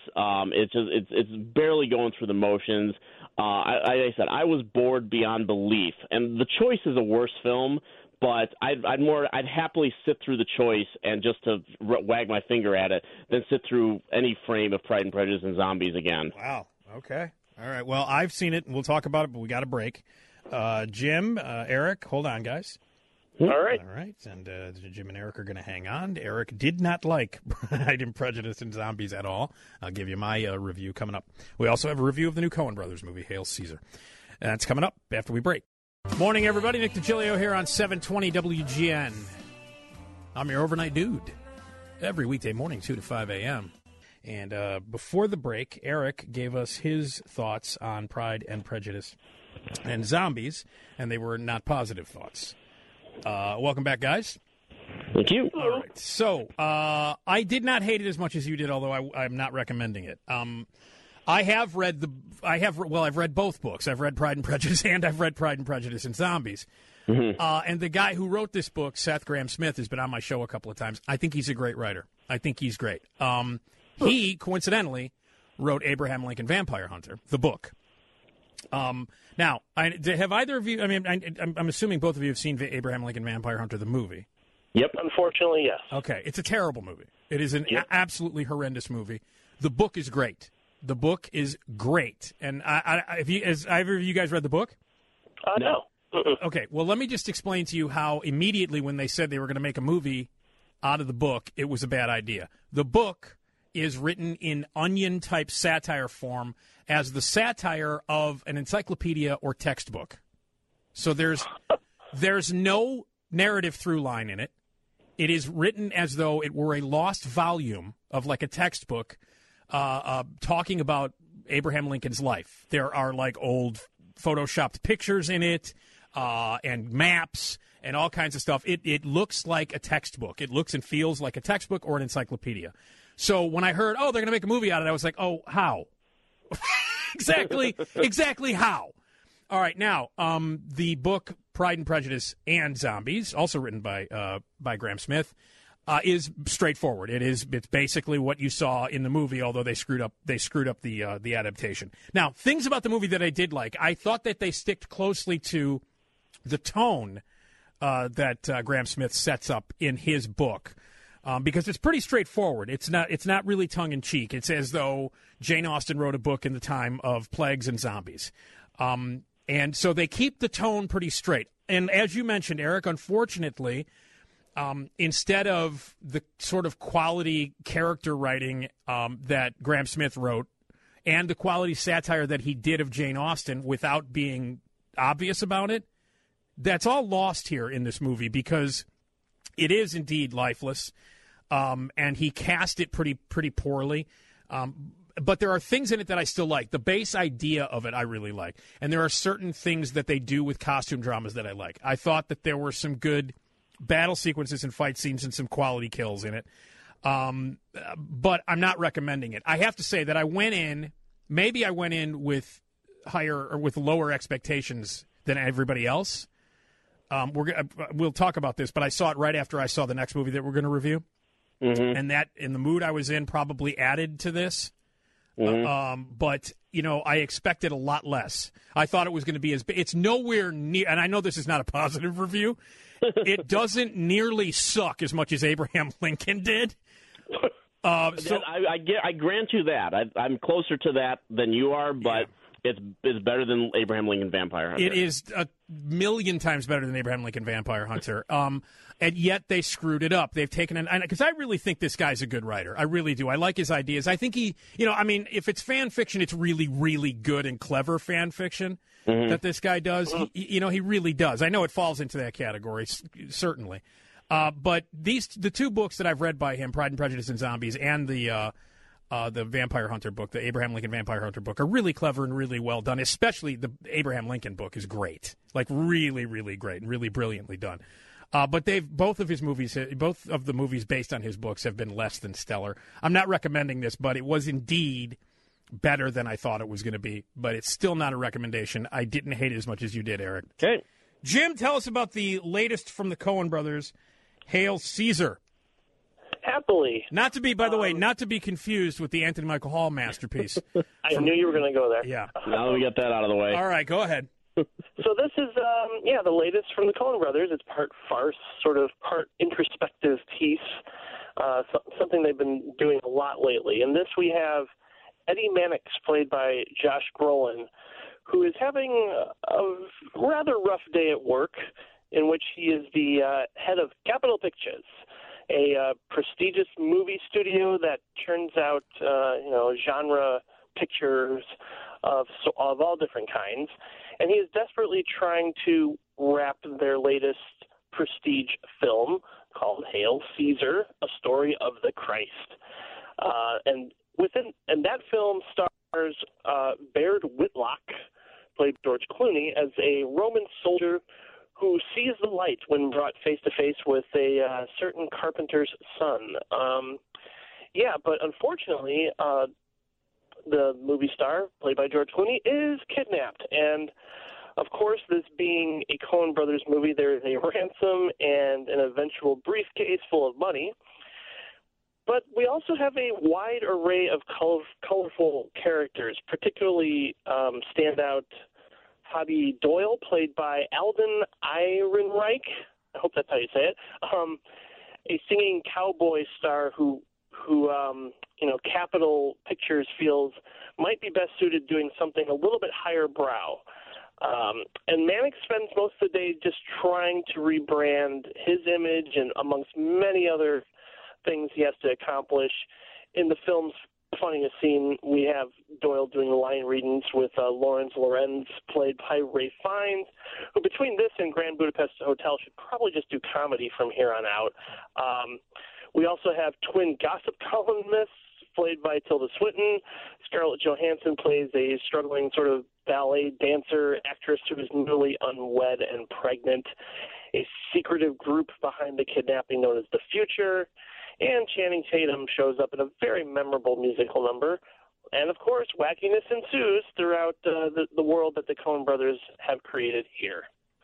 It's barely going through the motions. Like I said, I was bored beyond belief. And The Choice is a worse film, but I'd happily sit through The Choice and just to wag my finger at it than sit through any frame of Pride and Prejudice and Zombies again. Wow. Okay. All right. Well, I've seen it, and we'll talk about it, but we got a break. Jim, Eric, hold on, guys. All right. All right. And Jim and Eric are going to hang on. Eric did not like Pride and Prejudice and Zombies at all. I'll give you my review coming up. We also have a review of the new Coen Brothers movie, Hail Caesar. And that's coming up after we break. Morning, everybody. Nick DiGilio here on 720 WGN. I'm your overnight dude. Every weekday morning, 2 to 5 a.m. And before the break, Eric gave us his thoughts on Pride and Prejudice and Zombies, and they were not positive thoughts. Welcome back, guys. Thank you. All right. So, I did not hate it as much as you did, although I'm not recommending it. I've read both books. I've read Pride and Prejudice, and I've read Pride and Prejudice and Zombies. Mm-hmm. And the guy who wrote this book, Seth Grahame-Smith, has been on my show a couple of times. I think he's a great writer. I think he's great. He, coincidentally, wrote Abraham Lincoln Vampire Hunter, the book. Now, have either of you, I'm assuming both of you have seen Abraham Lincoln Vampire Hunter, the movie. Yep, unfortunately, yes. Okay, it's a terrible movie. It is an absolutely horrendous movie. The book is great. The book is great. And has either of you guys read the book? No. Okay, well, let me just explain to you how immediately when they said they were going to make a movie out of the book, it was a bad idea. The book is written in Onion-type satire form as the satire of an encyclopedia or textbook. So there's no narrative through line in it. It is written as though it were a lost volume of like a textbook talking about Abraham Lincoln's life. There are like old photoshopped pictures in it and maps and all kinds of stuff. It looks like a textbook. It looks and feels like a textbook or an encyclopedia. So when I heard, they're going to make a movie out of it, I was like, how? Exactly how? All right, now, the book Pride and Prejudice and Zombies, also written by Grahame-Smith, is straightforward. It's basically what you saw in the movie, although they screwed up the adaptation. Now, things about the movie that I did like, I thought that they sticked closely to the tone that Grahame-Smith sets up in his book. Because it's pretty straightforward. It's not really tongue-in-cheek. It's as though Jane Austen wrote a book in the time of plagues and zombies. And so they keep the tone pretty straight. And as you mentioned, Eric, unfortunately, instead of the sort of quality character writing that Grahame-Smith wrote and the quality satire that he did of Jane Austen without being obvious about it, that's all lost here in this movie because it is indeed lifeless, and he cast it pretty poorly. But there are things in it that I still like. The base idea of it I really like. And there are certain things that they do with costume dramas that I like. I thought that there were some good battle sequences and fight scenes and some quality kills in it. But I'm not recommending it. I have to say that I went in with lower expectations than everybody else. We'll talk about this, but I saw it right after I saw the next movie that we're going to review. Mm-hmm. And that, in the mood I was in, probably added to this. But, I expected a lot less. I thought it was going to be it's nowhere near, and I know this is not a positive review, it doesn't nearly suck as much as Abraham Lincoln did. I grant you that. I'm closer to that than you are, but it's better than Abraham Lincoln Vampire Hunter. It is a million times better than Abraham Lincoln Vampire Hunter. And yet they screwed it up. They've taken because I really think this guy's a good writer. I really do. I like his ideas. I think he, if it's fan fiction, it's really, really good and clever fan fiction that this guy does. He really does. I know it falls into that category, certainly. But the two books that I've read by him, Pride and Prejudice and Zombies, and the Vampire Hunter book, the Abraham Lincoln Vampire Hunter book, are really clever and really well done. Especially the Abraham Lincoln book is great, like really, really great and really brilliantly done. But both of the movies based on his books have been less than stellar. I'm not recommending this, but it was indeed better than I thought it was going to be. But it's still not a recommendation. I didn't hate it as much as you did, Eric. Okay. Jim, tell us about the latest from the Coen brothers, Hail Caesar. Happily. Not to be, by the way, not to be confused with the Anthony Michael Hall masterpiece. I knew you were going to go there. Yeah. Now that we got that out of the way. All right, go ahead. So this is, the latest from the Coen brothers. It's part farce, sort of part introspective piece, something they've been doing a lot lately. In this we have Eddie Mannix, played by Josh Brolin, who is having a rather rough day at work, in which he is the head of Capitol Pictures, a prestigious movie studio that churns out, genre pictures of all different kinds. And he is desperately trying to wrap their latest prestige film called Hail Caesar, A Story of the Christ. And that film stars Baird Whitlock, played George Clooney, as a Roman soldier who sees the light when brought face-to-face with a certain carpenter's son. But unfortunately, the movie star, played by George Clooney, is kidnapped. And, of course, this being a Coen Brothers movie, there is a ransom and an eventual briefcase full of money. But we also have a wide array of colorful characters, particularly standout Hobby Doyle, played by Alden Ehrenreich. I hope that's how you say it. A singing cowboy star who Capitol Pictures feels might be best suited doing something a little bit higher brow. And Mannix spends most of the day just trying to rebrand his image, and amongst many other things he has to accomplish. In the film's funniest scene, we have Doyle doing line readings with Lawrence Lorenz, played by Ralph Fiennes, who between this and Grand Budapest Hotel should probably just do comedy from here on out. We also have twin gossip columnists, played by Tilda Swinton. Scarlett Johansson plays a struggling sort of ballet dancer actress who is newly unwed and pregnant. A secretive group behind the kidnapping known as The Future. And Channing Tatum shows up in a very memorable musical number. And, of course, wackiness ensues throughout the world that the Coen brothers have created here.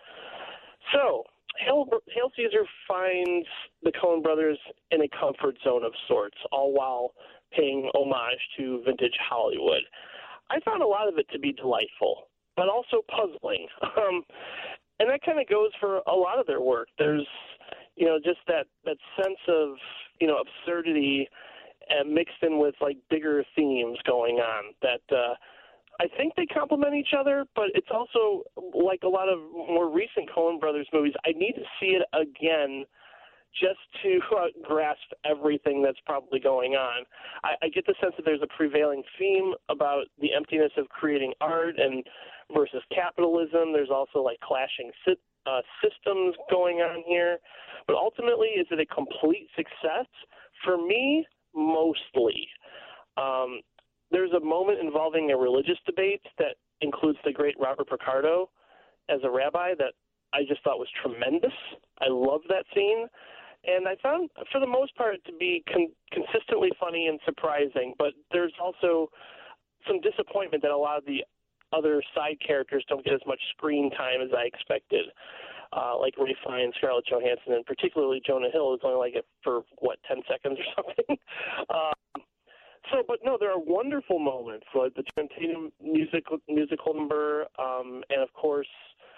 So, Hail Caesar finds the Coen brothers in a comfort zone of sorts, all while paying homage to vintage Hollywood. I found a lot of it to be delightful, but also puzzling. And that kind of goes for a lot of their work. There's, just that sense of, absurdity mixed in with, bigger themes going on that I think they complement each other, but it's also, like a lot of more recent Coen Brothers movies, I need to see it again just to grasp everything that's probably going on. I get the sense that there's a prevailing theme about the emptiness of creating art and versus capitalism. There's also, clashing systems going on here. But ultimately, is it a complete success? For me, mostly. There's a moment involving a religious debate that includes the great Robert Picardo as a rabbi that I just thought was tremendous. I love that scene. And I found, for the most part, to be consistently funny and surprising. But there's also some disappointment that a lot of the other side characters don't get as much screen time as I expected. Like Ralph Fiennes, Scarlett Johansson, and particularly Jonah Hill, who's only it for, 10 seconds or something. But no, there are wonderful moments, like the Channing musical number, and of course,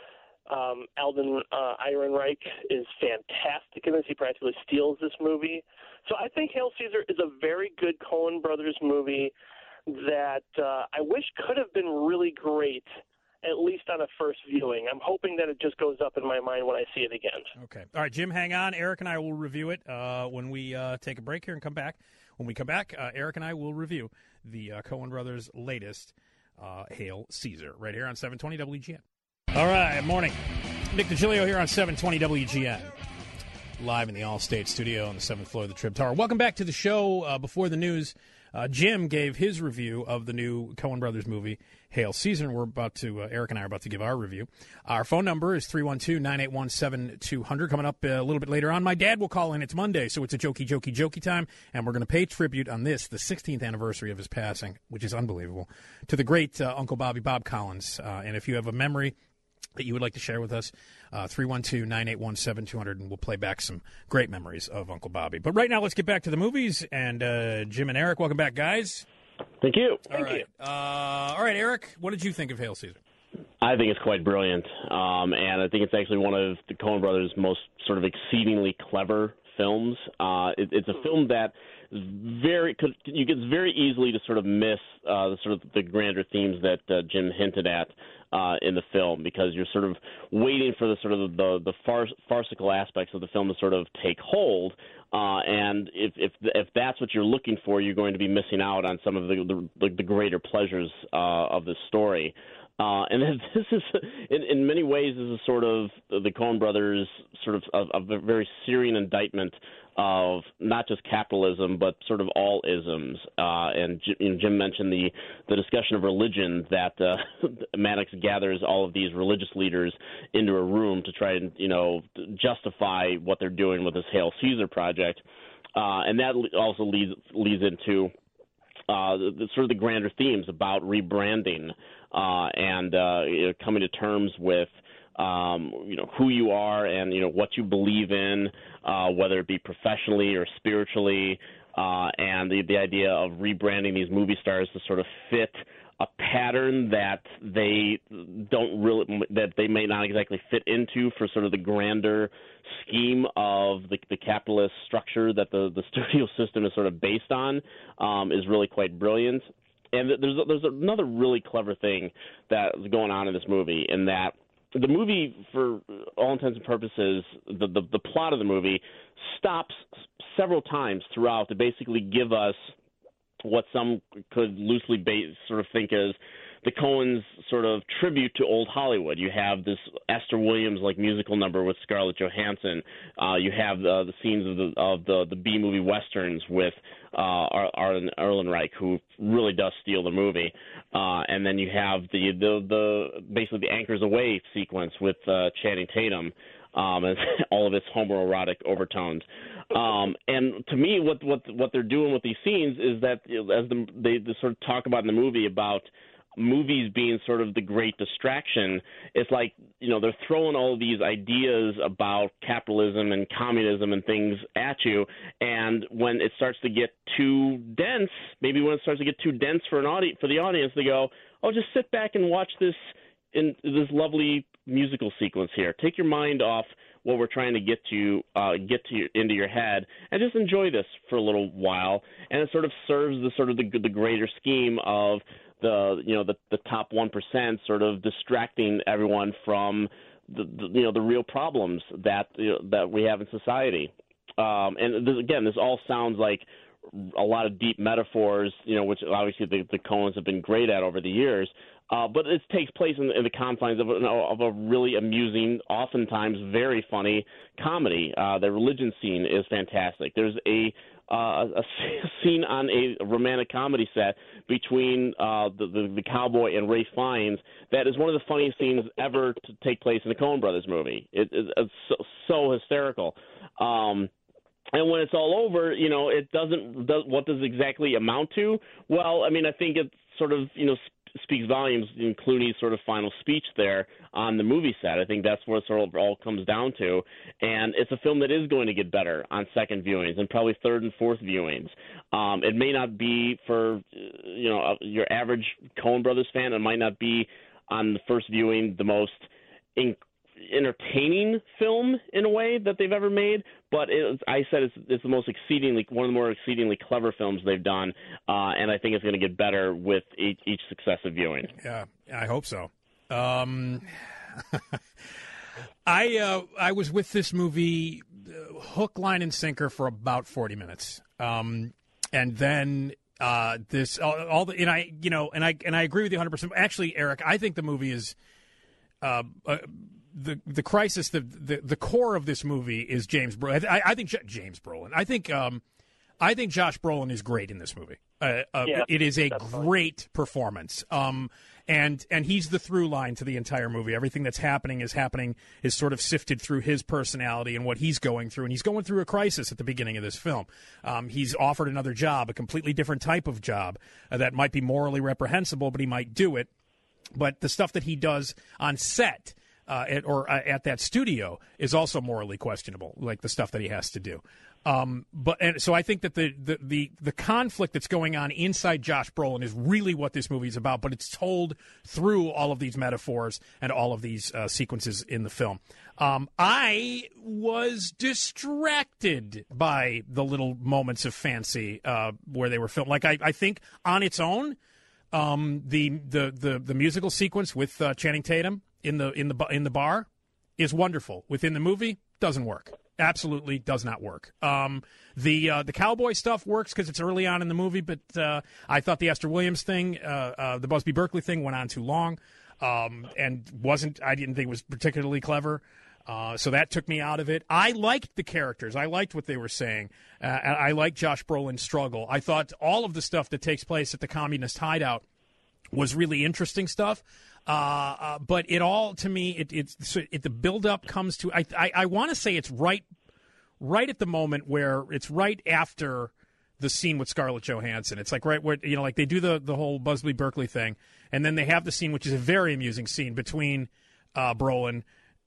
Alden Ehrenreich is fantastic in this. He practically steals this movie. So I think Hail Caesar is a very good Coen Brothers movie that I wish could have been really great, at least on a first viewing. I'm hoping that it just goes up in my mind when I see it again. Okay. All right, Jim, hang on. Eric and I will review it when we take a break here and come back. When we come back, Eric and I will review the Coen Brothers' latest Hail Caesar right here on 720 WGN. All right, morning. Nick DiGilio here on 720 WGN. Live in the Allstate studio on the 7th floor of the Trib Tower. Welcome back to the show. Before the news, Jim gave his review of the new Coen Brothers movie, Hail Caesar. We're about to, Eric and I are about to give our review. Our phone number is 312-981-7200. Coming up a little bit later on, my dad will call in. It's Monday, so it's a jokey time, and we're going to pay tribute on this, the 16th anniversary of his passing, which is unbelievable, to the great Uncle Bobby, Bob Collins. And if you have a memory that you would like to share with us, 312-981-7200, and we'll play back some great memories of Uncle Bobby. But right now, let's get back to the movies. And Jim and Eric, welcome back, guys. Thank you. Thank you. All right, Eric, what did you think of Hail Caesar? I think it's quite brilliant, and I think it's actually one of the Coen Brothers' most sort of exceedingly clever films. It's a film that you get very easily to sort of miss the grander themes that Jim hinted at in the film, because you're sort of waiting for the farcical aspects of the film to sort of take hold, and if that's what you're looking for, you're going to be missing out on some of the greater pleasures of the story. And this is, in many ways, this is sort of the Coen Brothers' sort of a very searing indictment of not just capitalism, but sort of all isms. And Jim mentioned the discussion of religion, that Mannix gathers all of these religious leaders into a room to try and justify what they're doing with this Hail Caesar project, and that also leads into sort of the grander themes about rebranding and coming to terms with who you are and what you believe in, whether it be professionally or spiritually, and the idea of rebranding these movie stars to sort of fit a pattern that they may not exactly fit into for sort of the grander scheme of the capitalist structure that the studio system is sort of based on, is really quite brilliant. And there's another really clever thing that's going on in this movie, in that the movie, for all intents and purposes, the plot of the movie stops several times throughout to basically give us what some could loosely sort of think as the Coens' sort of tribute to old Hollywood. You have this Esther Williams-like musical number with Scarlett Johansson. You have the scenes of the B-movie westerns with Alden Ehrenreich, who really does steal the movie. And then you have the basically the Anchors Away sequence with Channing Tatum. And all of its homoerotic overtones. And to me, what they're doing with these scenes is that, as they sort of talk about in the movie about movies being sort of the great distraction, it's like, they're throwing all of these ideas about capitalism and communism and things at you, and when it starts to get too dense, maybe when it starts to get too dense for the audience, they go, oh, just sit back and watch this in this lovely musical sequence here. Take your mind off what we're trying to get into your head, and just enjoy this for a little while. And it sort of serves the greater scheme of the top 1% sort of distracting everyone from the real problems that we have in society. And this all sounds like a lot of deep metaphors, which obviously the Coens have been great at over the years. But it takes place in the confines of a really amusing, oftentimes very funny comedy. The religion scene is fantastic. There's a scene on a romantic comedy set between the cowboy and Ralph Fiennes that is one of the funniest scenes ever to take place in a Coen Brothers movie. It's so hysterical. And when it's all over, it what does it exactly amount to? Well, I mean, I think it sort of, speaks volumes in Clooney's sort of final speech there on the movie set. I think that's what it sort of all comes down to. And it's a film that is going to get better on second viewings and probably third and fourth viewings. It may not be for your average Coen Brothers fan. It might not be on the first viewing the most entertaining film in a way that they've ever made, but it's the most one of the more exceedingly clever films they've done, and I think it's going to get better with each successive viewing. Yeah, I hope so. I was with this movie hook, line, and sinker for about 40 minutes, and then I agree with you 100%. Actually, Eric, I think the movie is. The crisis, the core of this movie is James Brolin. I think James Brolin. I think Josh Brolin is great in this movie. It is a great performance. And he's the through line to the entire movie. Everything that's happening is sort of sifted through his personality and what he's going through. And he's going through a crisis at the beginning of this film. He's offered another job, a completely different type of job that might be morally reprehensible, but he might do it. But the stuff that he does on set at that studio is also morally questionable, like the stuff that he has to do. So I think that the conflict that's going on inside Josh Brolin is really what this movie is about, but it's told through all of these metaphors and all of these sequences in the film. I was distracted by the little moments of fancy where they were filmed. Like I think on its own, the musical sequence with Channing Tatum in the bar is wonderful. Within the movie, doesn't work. Absolutely does not work. The cowboy stuff works because it's early on in the movie, but I thought the Esther Williams thing, the Busby Berkeley thing, went on too long, and I didn't think it was particularly clever. So that took me out of it. I liked the characters. I liked what they were saying. And I liked Josh Brolin's struggle. I thought all of the stuff that takes place at the communist hideout was really interesting stuff. But it all, to me, the build-up comes to, I want to say it's right at the moment where it's right after the scene with Scarlett Johansson. It's like right where, like they do the whole Busby Berkeley thing, and then they have the scene, which is a very amusing scene between Brolin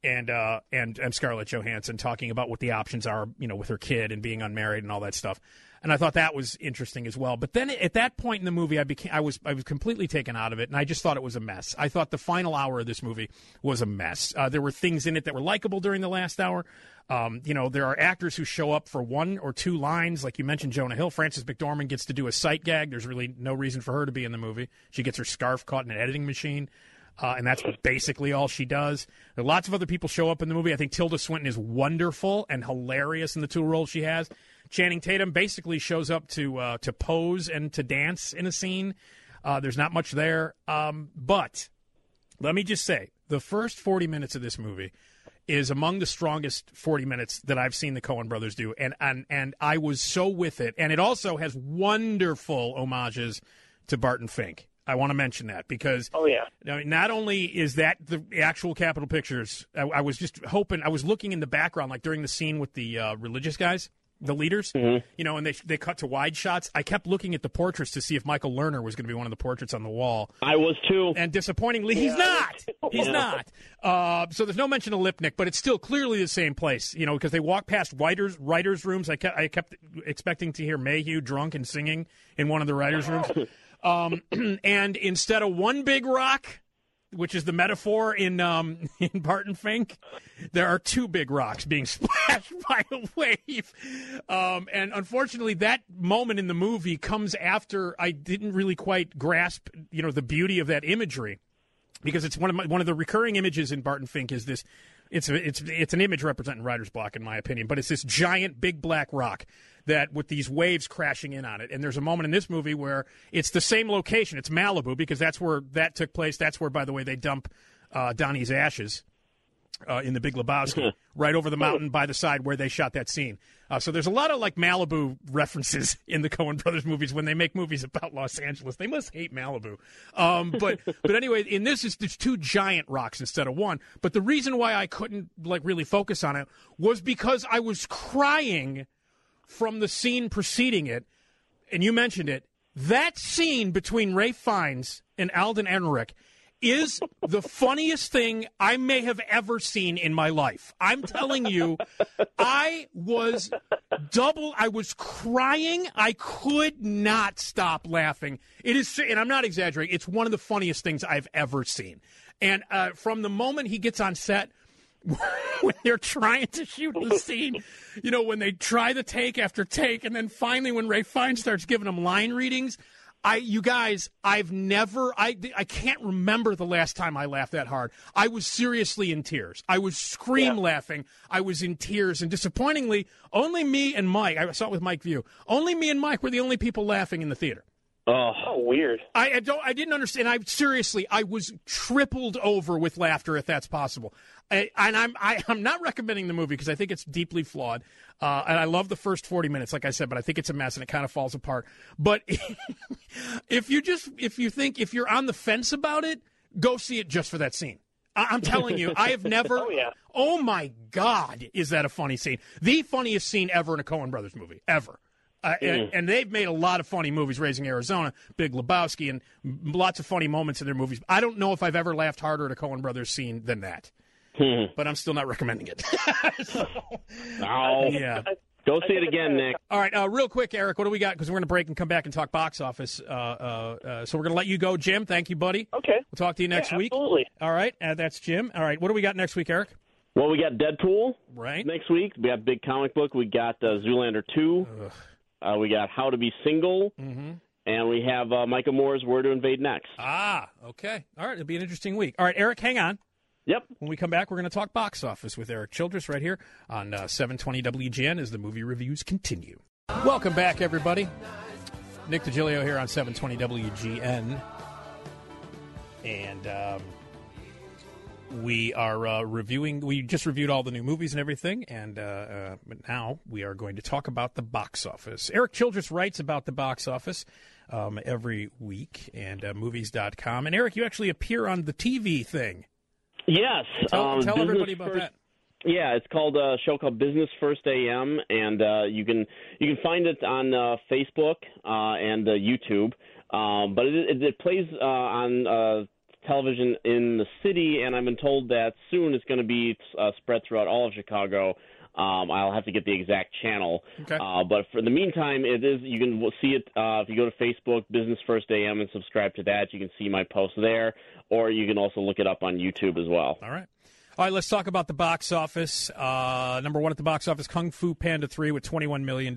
and Scarlett Johansson talking about what the options are, with her kid and being unmarried and all that stuff. And I thought that was interesting as well. But then at that point in the movie, I was completely taken out of it, and I just thought it was a mess. I thought the final hour of this movie was a mess. There were things in it that were likable during the last hour. There are actors who show up for one or two lines, like you mentioned, Jonah Hill. Frances McDormand gets to do a sight gag. There's really no reason for her to be in the movie. She gets her scarf caught in an editing machine. And that's basically all she does. There are lots of other people show up in the movie. I think Tilda Swinton is wonderful and hilarious in the two roles she has. Channing Tatum basically shows up to pose and to dance in a scene. There's not much there. But let me just say, the first 40 minutes of this movie is among the strongest 40 minutes that I've seen the Coen brothers do. And I was so with it. And it also has wonderful homages to Barton Fink. I want to mention that because not only is that the actual Capitol Pictures, I was just hoping, I was looking in the background, like during the scene with the religious guys, the leaders, and they cut to wide shots. I kept looking at the portraits to see if Michael Lerner was going to be one of the portraits on the wall. I was too. And disappointingly, he's not. He's not. So there's no mention of Lipnick, but it's still clearly the same place, because they walk past writers' rooms. I kept expecting to hear Mayhew drunk and singing in one of the writers' rooms. And instead of one big rock, which is the metaphor in Barton Fink, there are two big rocks being splashed by a wave. And unfortunately, that moment in the movie comes after I didn't really quite grasp, the beauty of that imagery, because it's one of the recurring images in Barton Fink is this. It's an image representing writer's block, in my opinion, but it's this giant big black rock that with these waves crashing in on it. And there's a moment in this movie where it's the same location. It's Malibu, because that's where that took place. That's where, by the way, they dump Donnie's ashes in The Big Lebowski, right over the mountain by the side where they shot that scene. So there's a lot of like Malibu references in the Coen brothers movies when they make movies about Los Angeles. They must hate Malibu. But anyway, in this, there's two giant rocks instead of one. But the reason why I couldn't really focus on it was because I was crying from the scene preceding it, and you mentioned it, that scene between Ralph Fiennes and Alden Ehrenreich is the funniest thing I may have ever seen in my life. I'm telling you, I was crying. I could not stop laughing. It is, and I'm not exaggerating, it's one of the funniest things I've ever seen. And from the moment he gets on set, when they're trying to shoot the scene, when they try the take after take, and then finally when Ralph Fiennes starts giving them line readings, I can't remember the last time I laughed that hard. I was seriously in tears. I was laughing. I was in tears. And disappointingly, only me and Mike, I saw it with Mike View, only me and Mike were the only people laughing in the theater. Oh, weird. I didn't understand. I was tripled over with laughter, if that's possible. I'm not recommending the movie because I think it's deeply flawed. And I love the first 40 minutes, like I said, but I think it's a mess and it kind of falls apart. But if you're on the fence about it, go see it just for that scene. I'm telling you, I have never. Oh my God, is that a funny scene? The funniest scene ever in a Coen Brothers movie, ever. And they've made a lot of funny movies, Raising Arizona, Big Lebowski, and lots of funny moments in their movies. I don't know if I've ever laughed harder at a Coen Brothers scene than that. But I'm still not recommending it. Yeah. Go see it again, Nick. All right, real quick, Eric, what do we got? Because we're going to break and come back and talk box office. So we're going to let you go, Jim. Thank you, buddy. Okay. We'll talk to you next week. Absolutely. All right, that's Jim. All right, what do we got next week, Eric? Well, we got Deadpool right next week. We have Big Comic Book. We got Zoolander 2. We got How to Be Single. And we have Micah Moore's Where to Invade Next. Okay. All right, it'll be an interesting week. All right, Eric, hang on. Yep. When we come back, we're going to talk box office with Eric Childress right here on 720 WGN as the movie reviews continue. Welcome back, everybody. Nick DiGilio here on 720 WGN. And we are reviewing, we just reviewed all the new movies and everything, and but now we are going to talk about the box office. Eric Childress writes about the box office every week, and movies.com. And Eric, you actually appear on the TV thing. Yes. Tell everybody about that. Yeah, it's called a show called Business First AM, and you can find it on Facebook and YouTube. But it plays on television in the city, and I've been told that soon it's going to be spread throughout all of Chicago. I'll have to get the exact channel. Okay. But for the meantime, you can see it if you go to Facebook, Business First AM, and subscribe to that. You can see my posts there, or you can also look it up on YouTube as well. All right. All right, let's talk about the box office. Number one at the box office, Kung Fu Panda 3 with $21 million,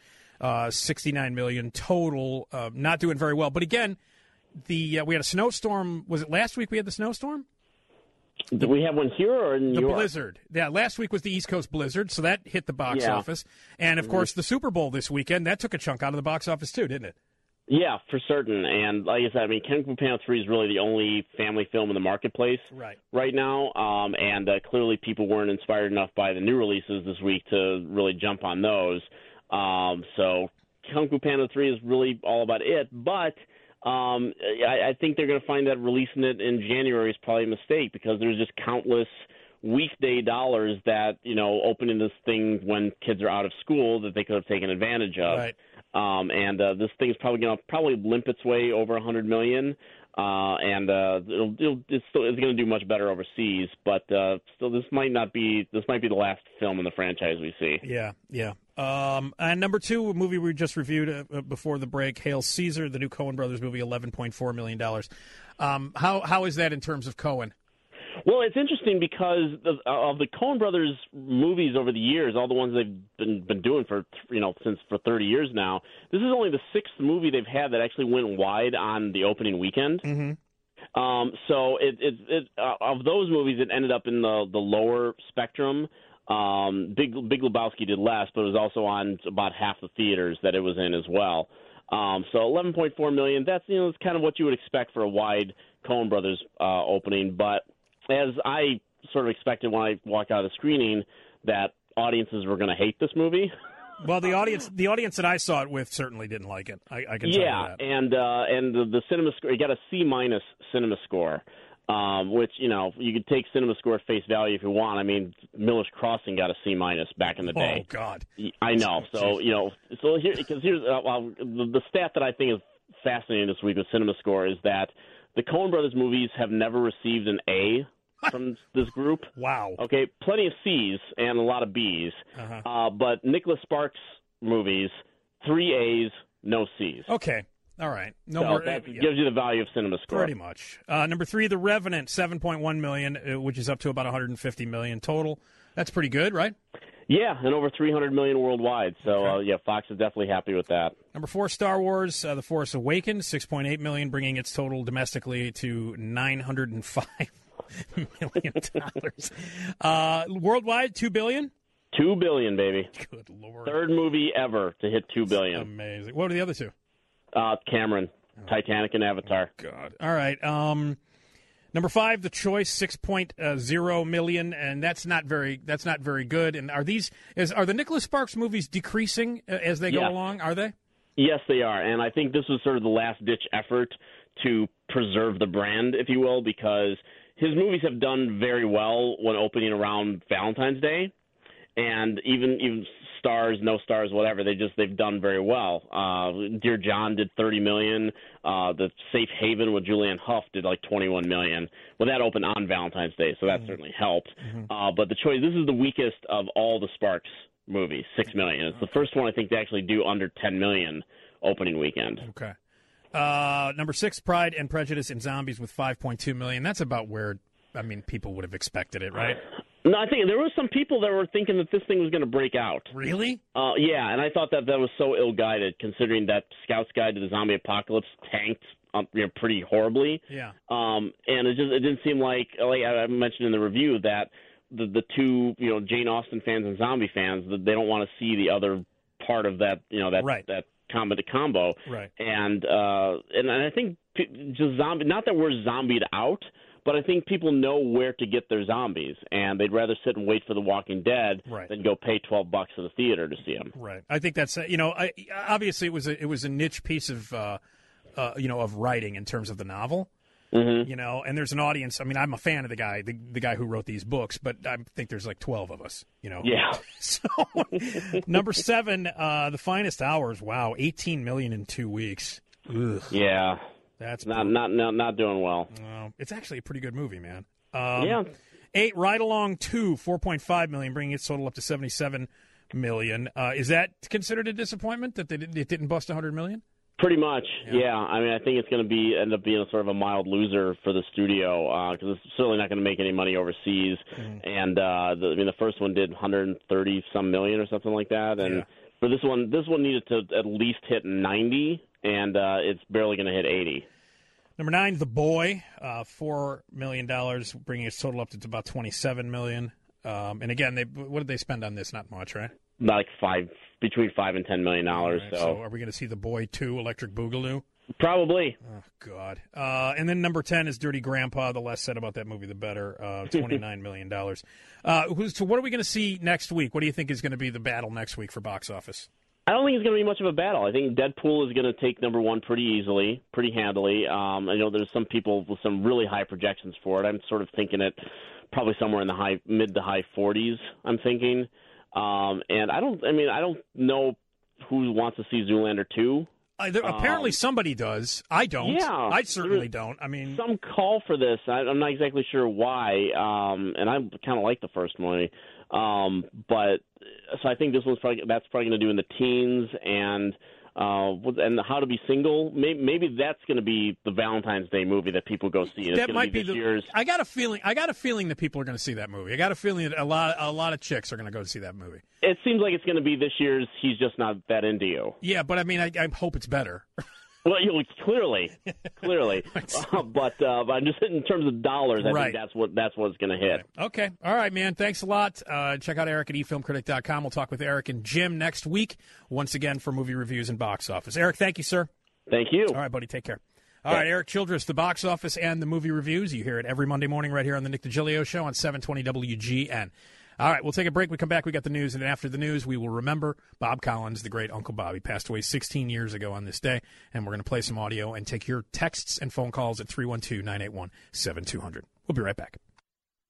$69 million total. Not doing very well. But again, we had a snowstorm. Was it last week we had the snowstorm? Did we have one here or in New York? The blizzard. Yeah, last week was the East Coast blizzard, so that hit the box office. And, of course, the Super Bowl this weekend, that took a chunk out of the box office too, didn't it? Yeah, for certain. And like I said, Kung Fu Panda 3 is really the only family film in the marketplace right now. And clearly people weren't inspired enough by the new releases this week to really jump on those. So Kung Fu Panda 3 is really all about it. But I think they're going to find that releasing it in January is probably a mistake because there's just countless weekday dollars that, opening this thing when kids are out of school that they could have taken advantage of. Right. And this thing's probably going to limp its way over $100 million. And it's going to do much better overseas, but still, this might be the last film in the franchise we see. Yeah. And number two, a movie we just reviewed before the break, Hail Caesar, the new Coen Brothers movie, $11.4 million. How is that in terms of Coen? Well, it's interesting because of the Coen Brothers movies over the years, all the ones they've been doing for 30 years now. This is only the sixth movie they've had that actually went wide on the opening weekend. Mm-hmm. So of those movies, it ended up in the lower spectrum. Big Lebowski did less, but it was also on about half the theaters that it was in as well. So $11.4 million. That's it's kind of what you would expect for a wide Coen Brothers opening, but as I sort of expected when I walked out of the screening, that audiences were going to hate this movie. Well, the audience that I saw it with certainly didn't like it. I can tell you that. And the cinema score, you got a C- cinema score, which you could take cinema score at face value if you want. Miller's Crossing got a C- back in the day. Oh God, I know. So here's the stat that I think is fascinating this week with cinema score is that The Coen Brothers movies have never received an A from this group. Wow. Okay, plenty of C's and a lot of B's. But Nicholas Sparks movies, 3 A's, no C's. Okay. All right. No so more. That gives you the value of Cinema Score. Pretty much. Number 3, The Revenant, $7.1 million, which is up to about $150 million total. That's pretty good, right? Yeah, and over $300 million worldwide. So, Fox is definitely happy with that. Number 4, Star Wars, The Force Awakens, $6.8 million, bringing its total domestically to $905 million. Worldwide, $2 billion? $2 billion, baby. Good Lord. Third movie ever to hit $2 billion. Amazing. What are the other two? Cameron, Titanic and Avatar. God. All right. Number 5, The Choice, $6.0 million, and that's not very good. And are the Nicholas Sparks movies decreasing as they go along? Are they? Yes, they are. And I think this was sort of the last-ditch effort to preserve the brand, if you will, because his movies have done very well when opening around Valentine's Day. And even stars, no stars, whatever, they've done very well. Dear John did $30 million. The Safe Haven with Julianne Hough did like $21 million. Well, that opened on Valentine's Day, so that certainly helped. But The Choice, this is the weakest of all the Sparks movies, $6 million. It's the first one I think to actually do under $10 million opening weekend. Okay. Number 6, Pride and Prejudice and Zombies with $5.2 million. That's about where people would have expected it, right? No, I think there were some people that were thinking that this thing was going to break out. Really? Yeah, and I thought that was so ill-guided, considering that Scout's Guide to the Zombie Apocalypse tanked pretty horribly. Yeah. And it didn't seem like I mentioned in the review, that the two, Jane Austen fans and zombie fans, they don't want to see the other part of that, that combo. Right. And I think just zombie, not that we're zombied out, but I think people know where to get their zombies, and they'd rather sit and wait for The Walking Dead than go pay $12 at the theater to see them. Right. I think that's obviously it was a niche piece of of writing in terms of the novel. Mm-hmm. And there's an audience. I'm a fan of the guy who wrote these books, but I think there's like 12 of us. Yeah. So number 7, The Finest Hours. Wow, $18 million in 2 weeks. Ugh. Yeah. That's not doing well. It's actually a pretty good movie, man. 8, Ride Along 2, $4.5 million, bringing its total up to $77 million. Is that considered a disappointment that it didn't bust $100 million? Pretty much, yeah. I think it's going to end up being a sort of a mild loser for the studio because it's certainly not going to make any money overseas. And the first one did 130 some million or something like that, and for this one needed to at least hit 90. And it's barely going to hit 80. Number 9, The Boy, $4 million, bringing its total up to about $27 million. And again, what did they spend on this? Not much, right? Like between $5 and $10 million. Right, so are we going to see The Boy 2, Electric Boogaloo? Probably. Oh, God. And then number 10 is Dirty Grandpa. The less said about that movie, the better. $29 million. So what are we going to see next week? What do you think is going to be the battle next week for box office? I don't think it's going to be much of a battle. I think Deadpool is going to take number 1 pretty easily, pretty handily. I know there's some people with some really high projections for it. I'm sort of thinking it probably somewhere in the mid to high 40s, I'm thinking. And I don't know who wants to see Zoolander 2. Apparently somebody does. I don't. Yeah. I certainly don't. Some call for this. I'm not exactly sure why. And I kind of like the first movie. But so I think this one's probably going to do in the teens, and How to Be Single. Maybe that's going to be the Valentine's Day movie that people go see. That might be this year's. I got a feeling that people are going to see that movie. I got a feeling that a lot of chicks are going to go see that movie. It seems like it's going to be this year's He's Just Not That Into You. Yeah, but I hope it's better. Well, clearly, but I'm just in terms of dollars. I think that's what's going to hit. Okay, all right, man. Thanks a lot. Check out Eric at efilmcritic.com. We'll talk with Eric and Jim next week once again for movie reviews and box office. Eric, thank you, sir. Thank you. All right, buddy. Take care. All right, Eric Childress, the box office and the movie reviews. You hear it every Monday morning right here on the Nick DiGilio Show on 720 WGN. All right, we'll take a break. We come back. We got the news, and after the news, we will remember Bob Collins, the great Uncle Bob. He passed away 16 years ago on this day, and we're going to play some audio and take your texts and phone calls at 312-981-7200. We'll be right back.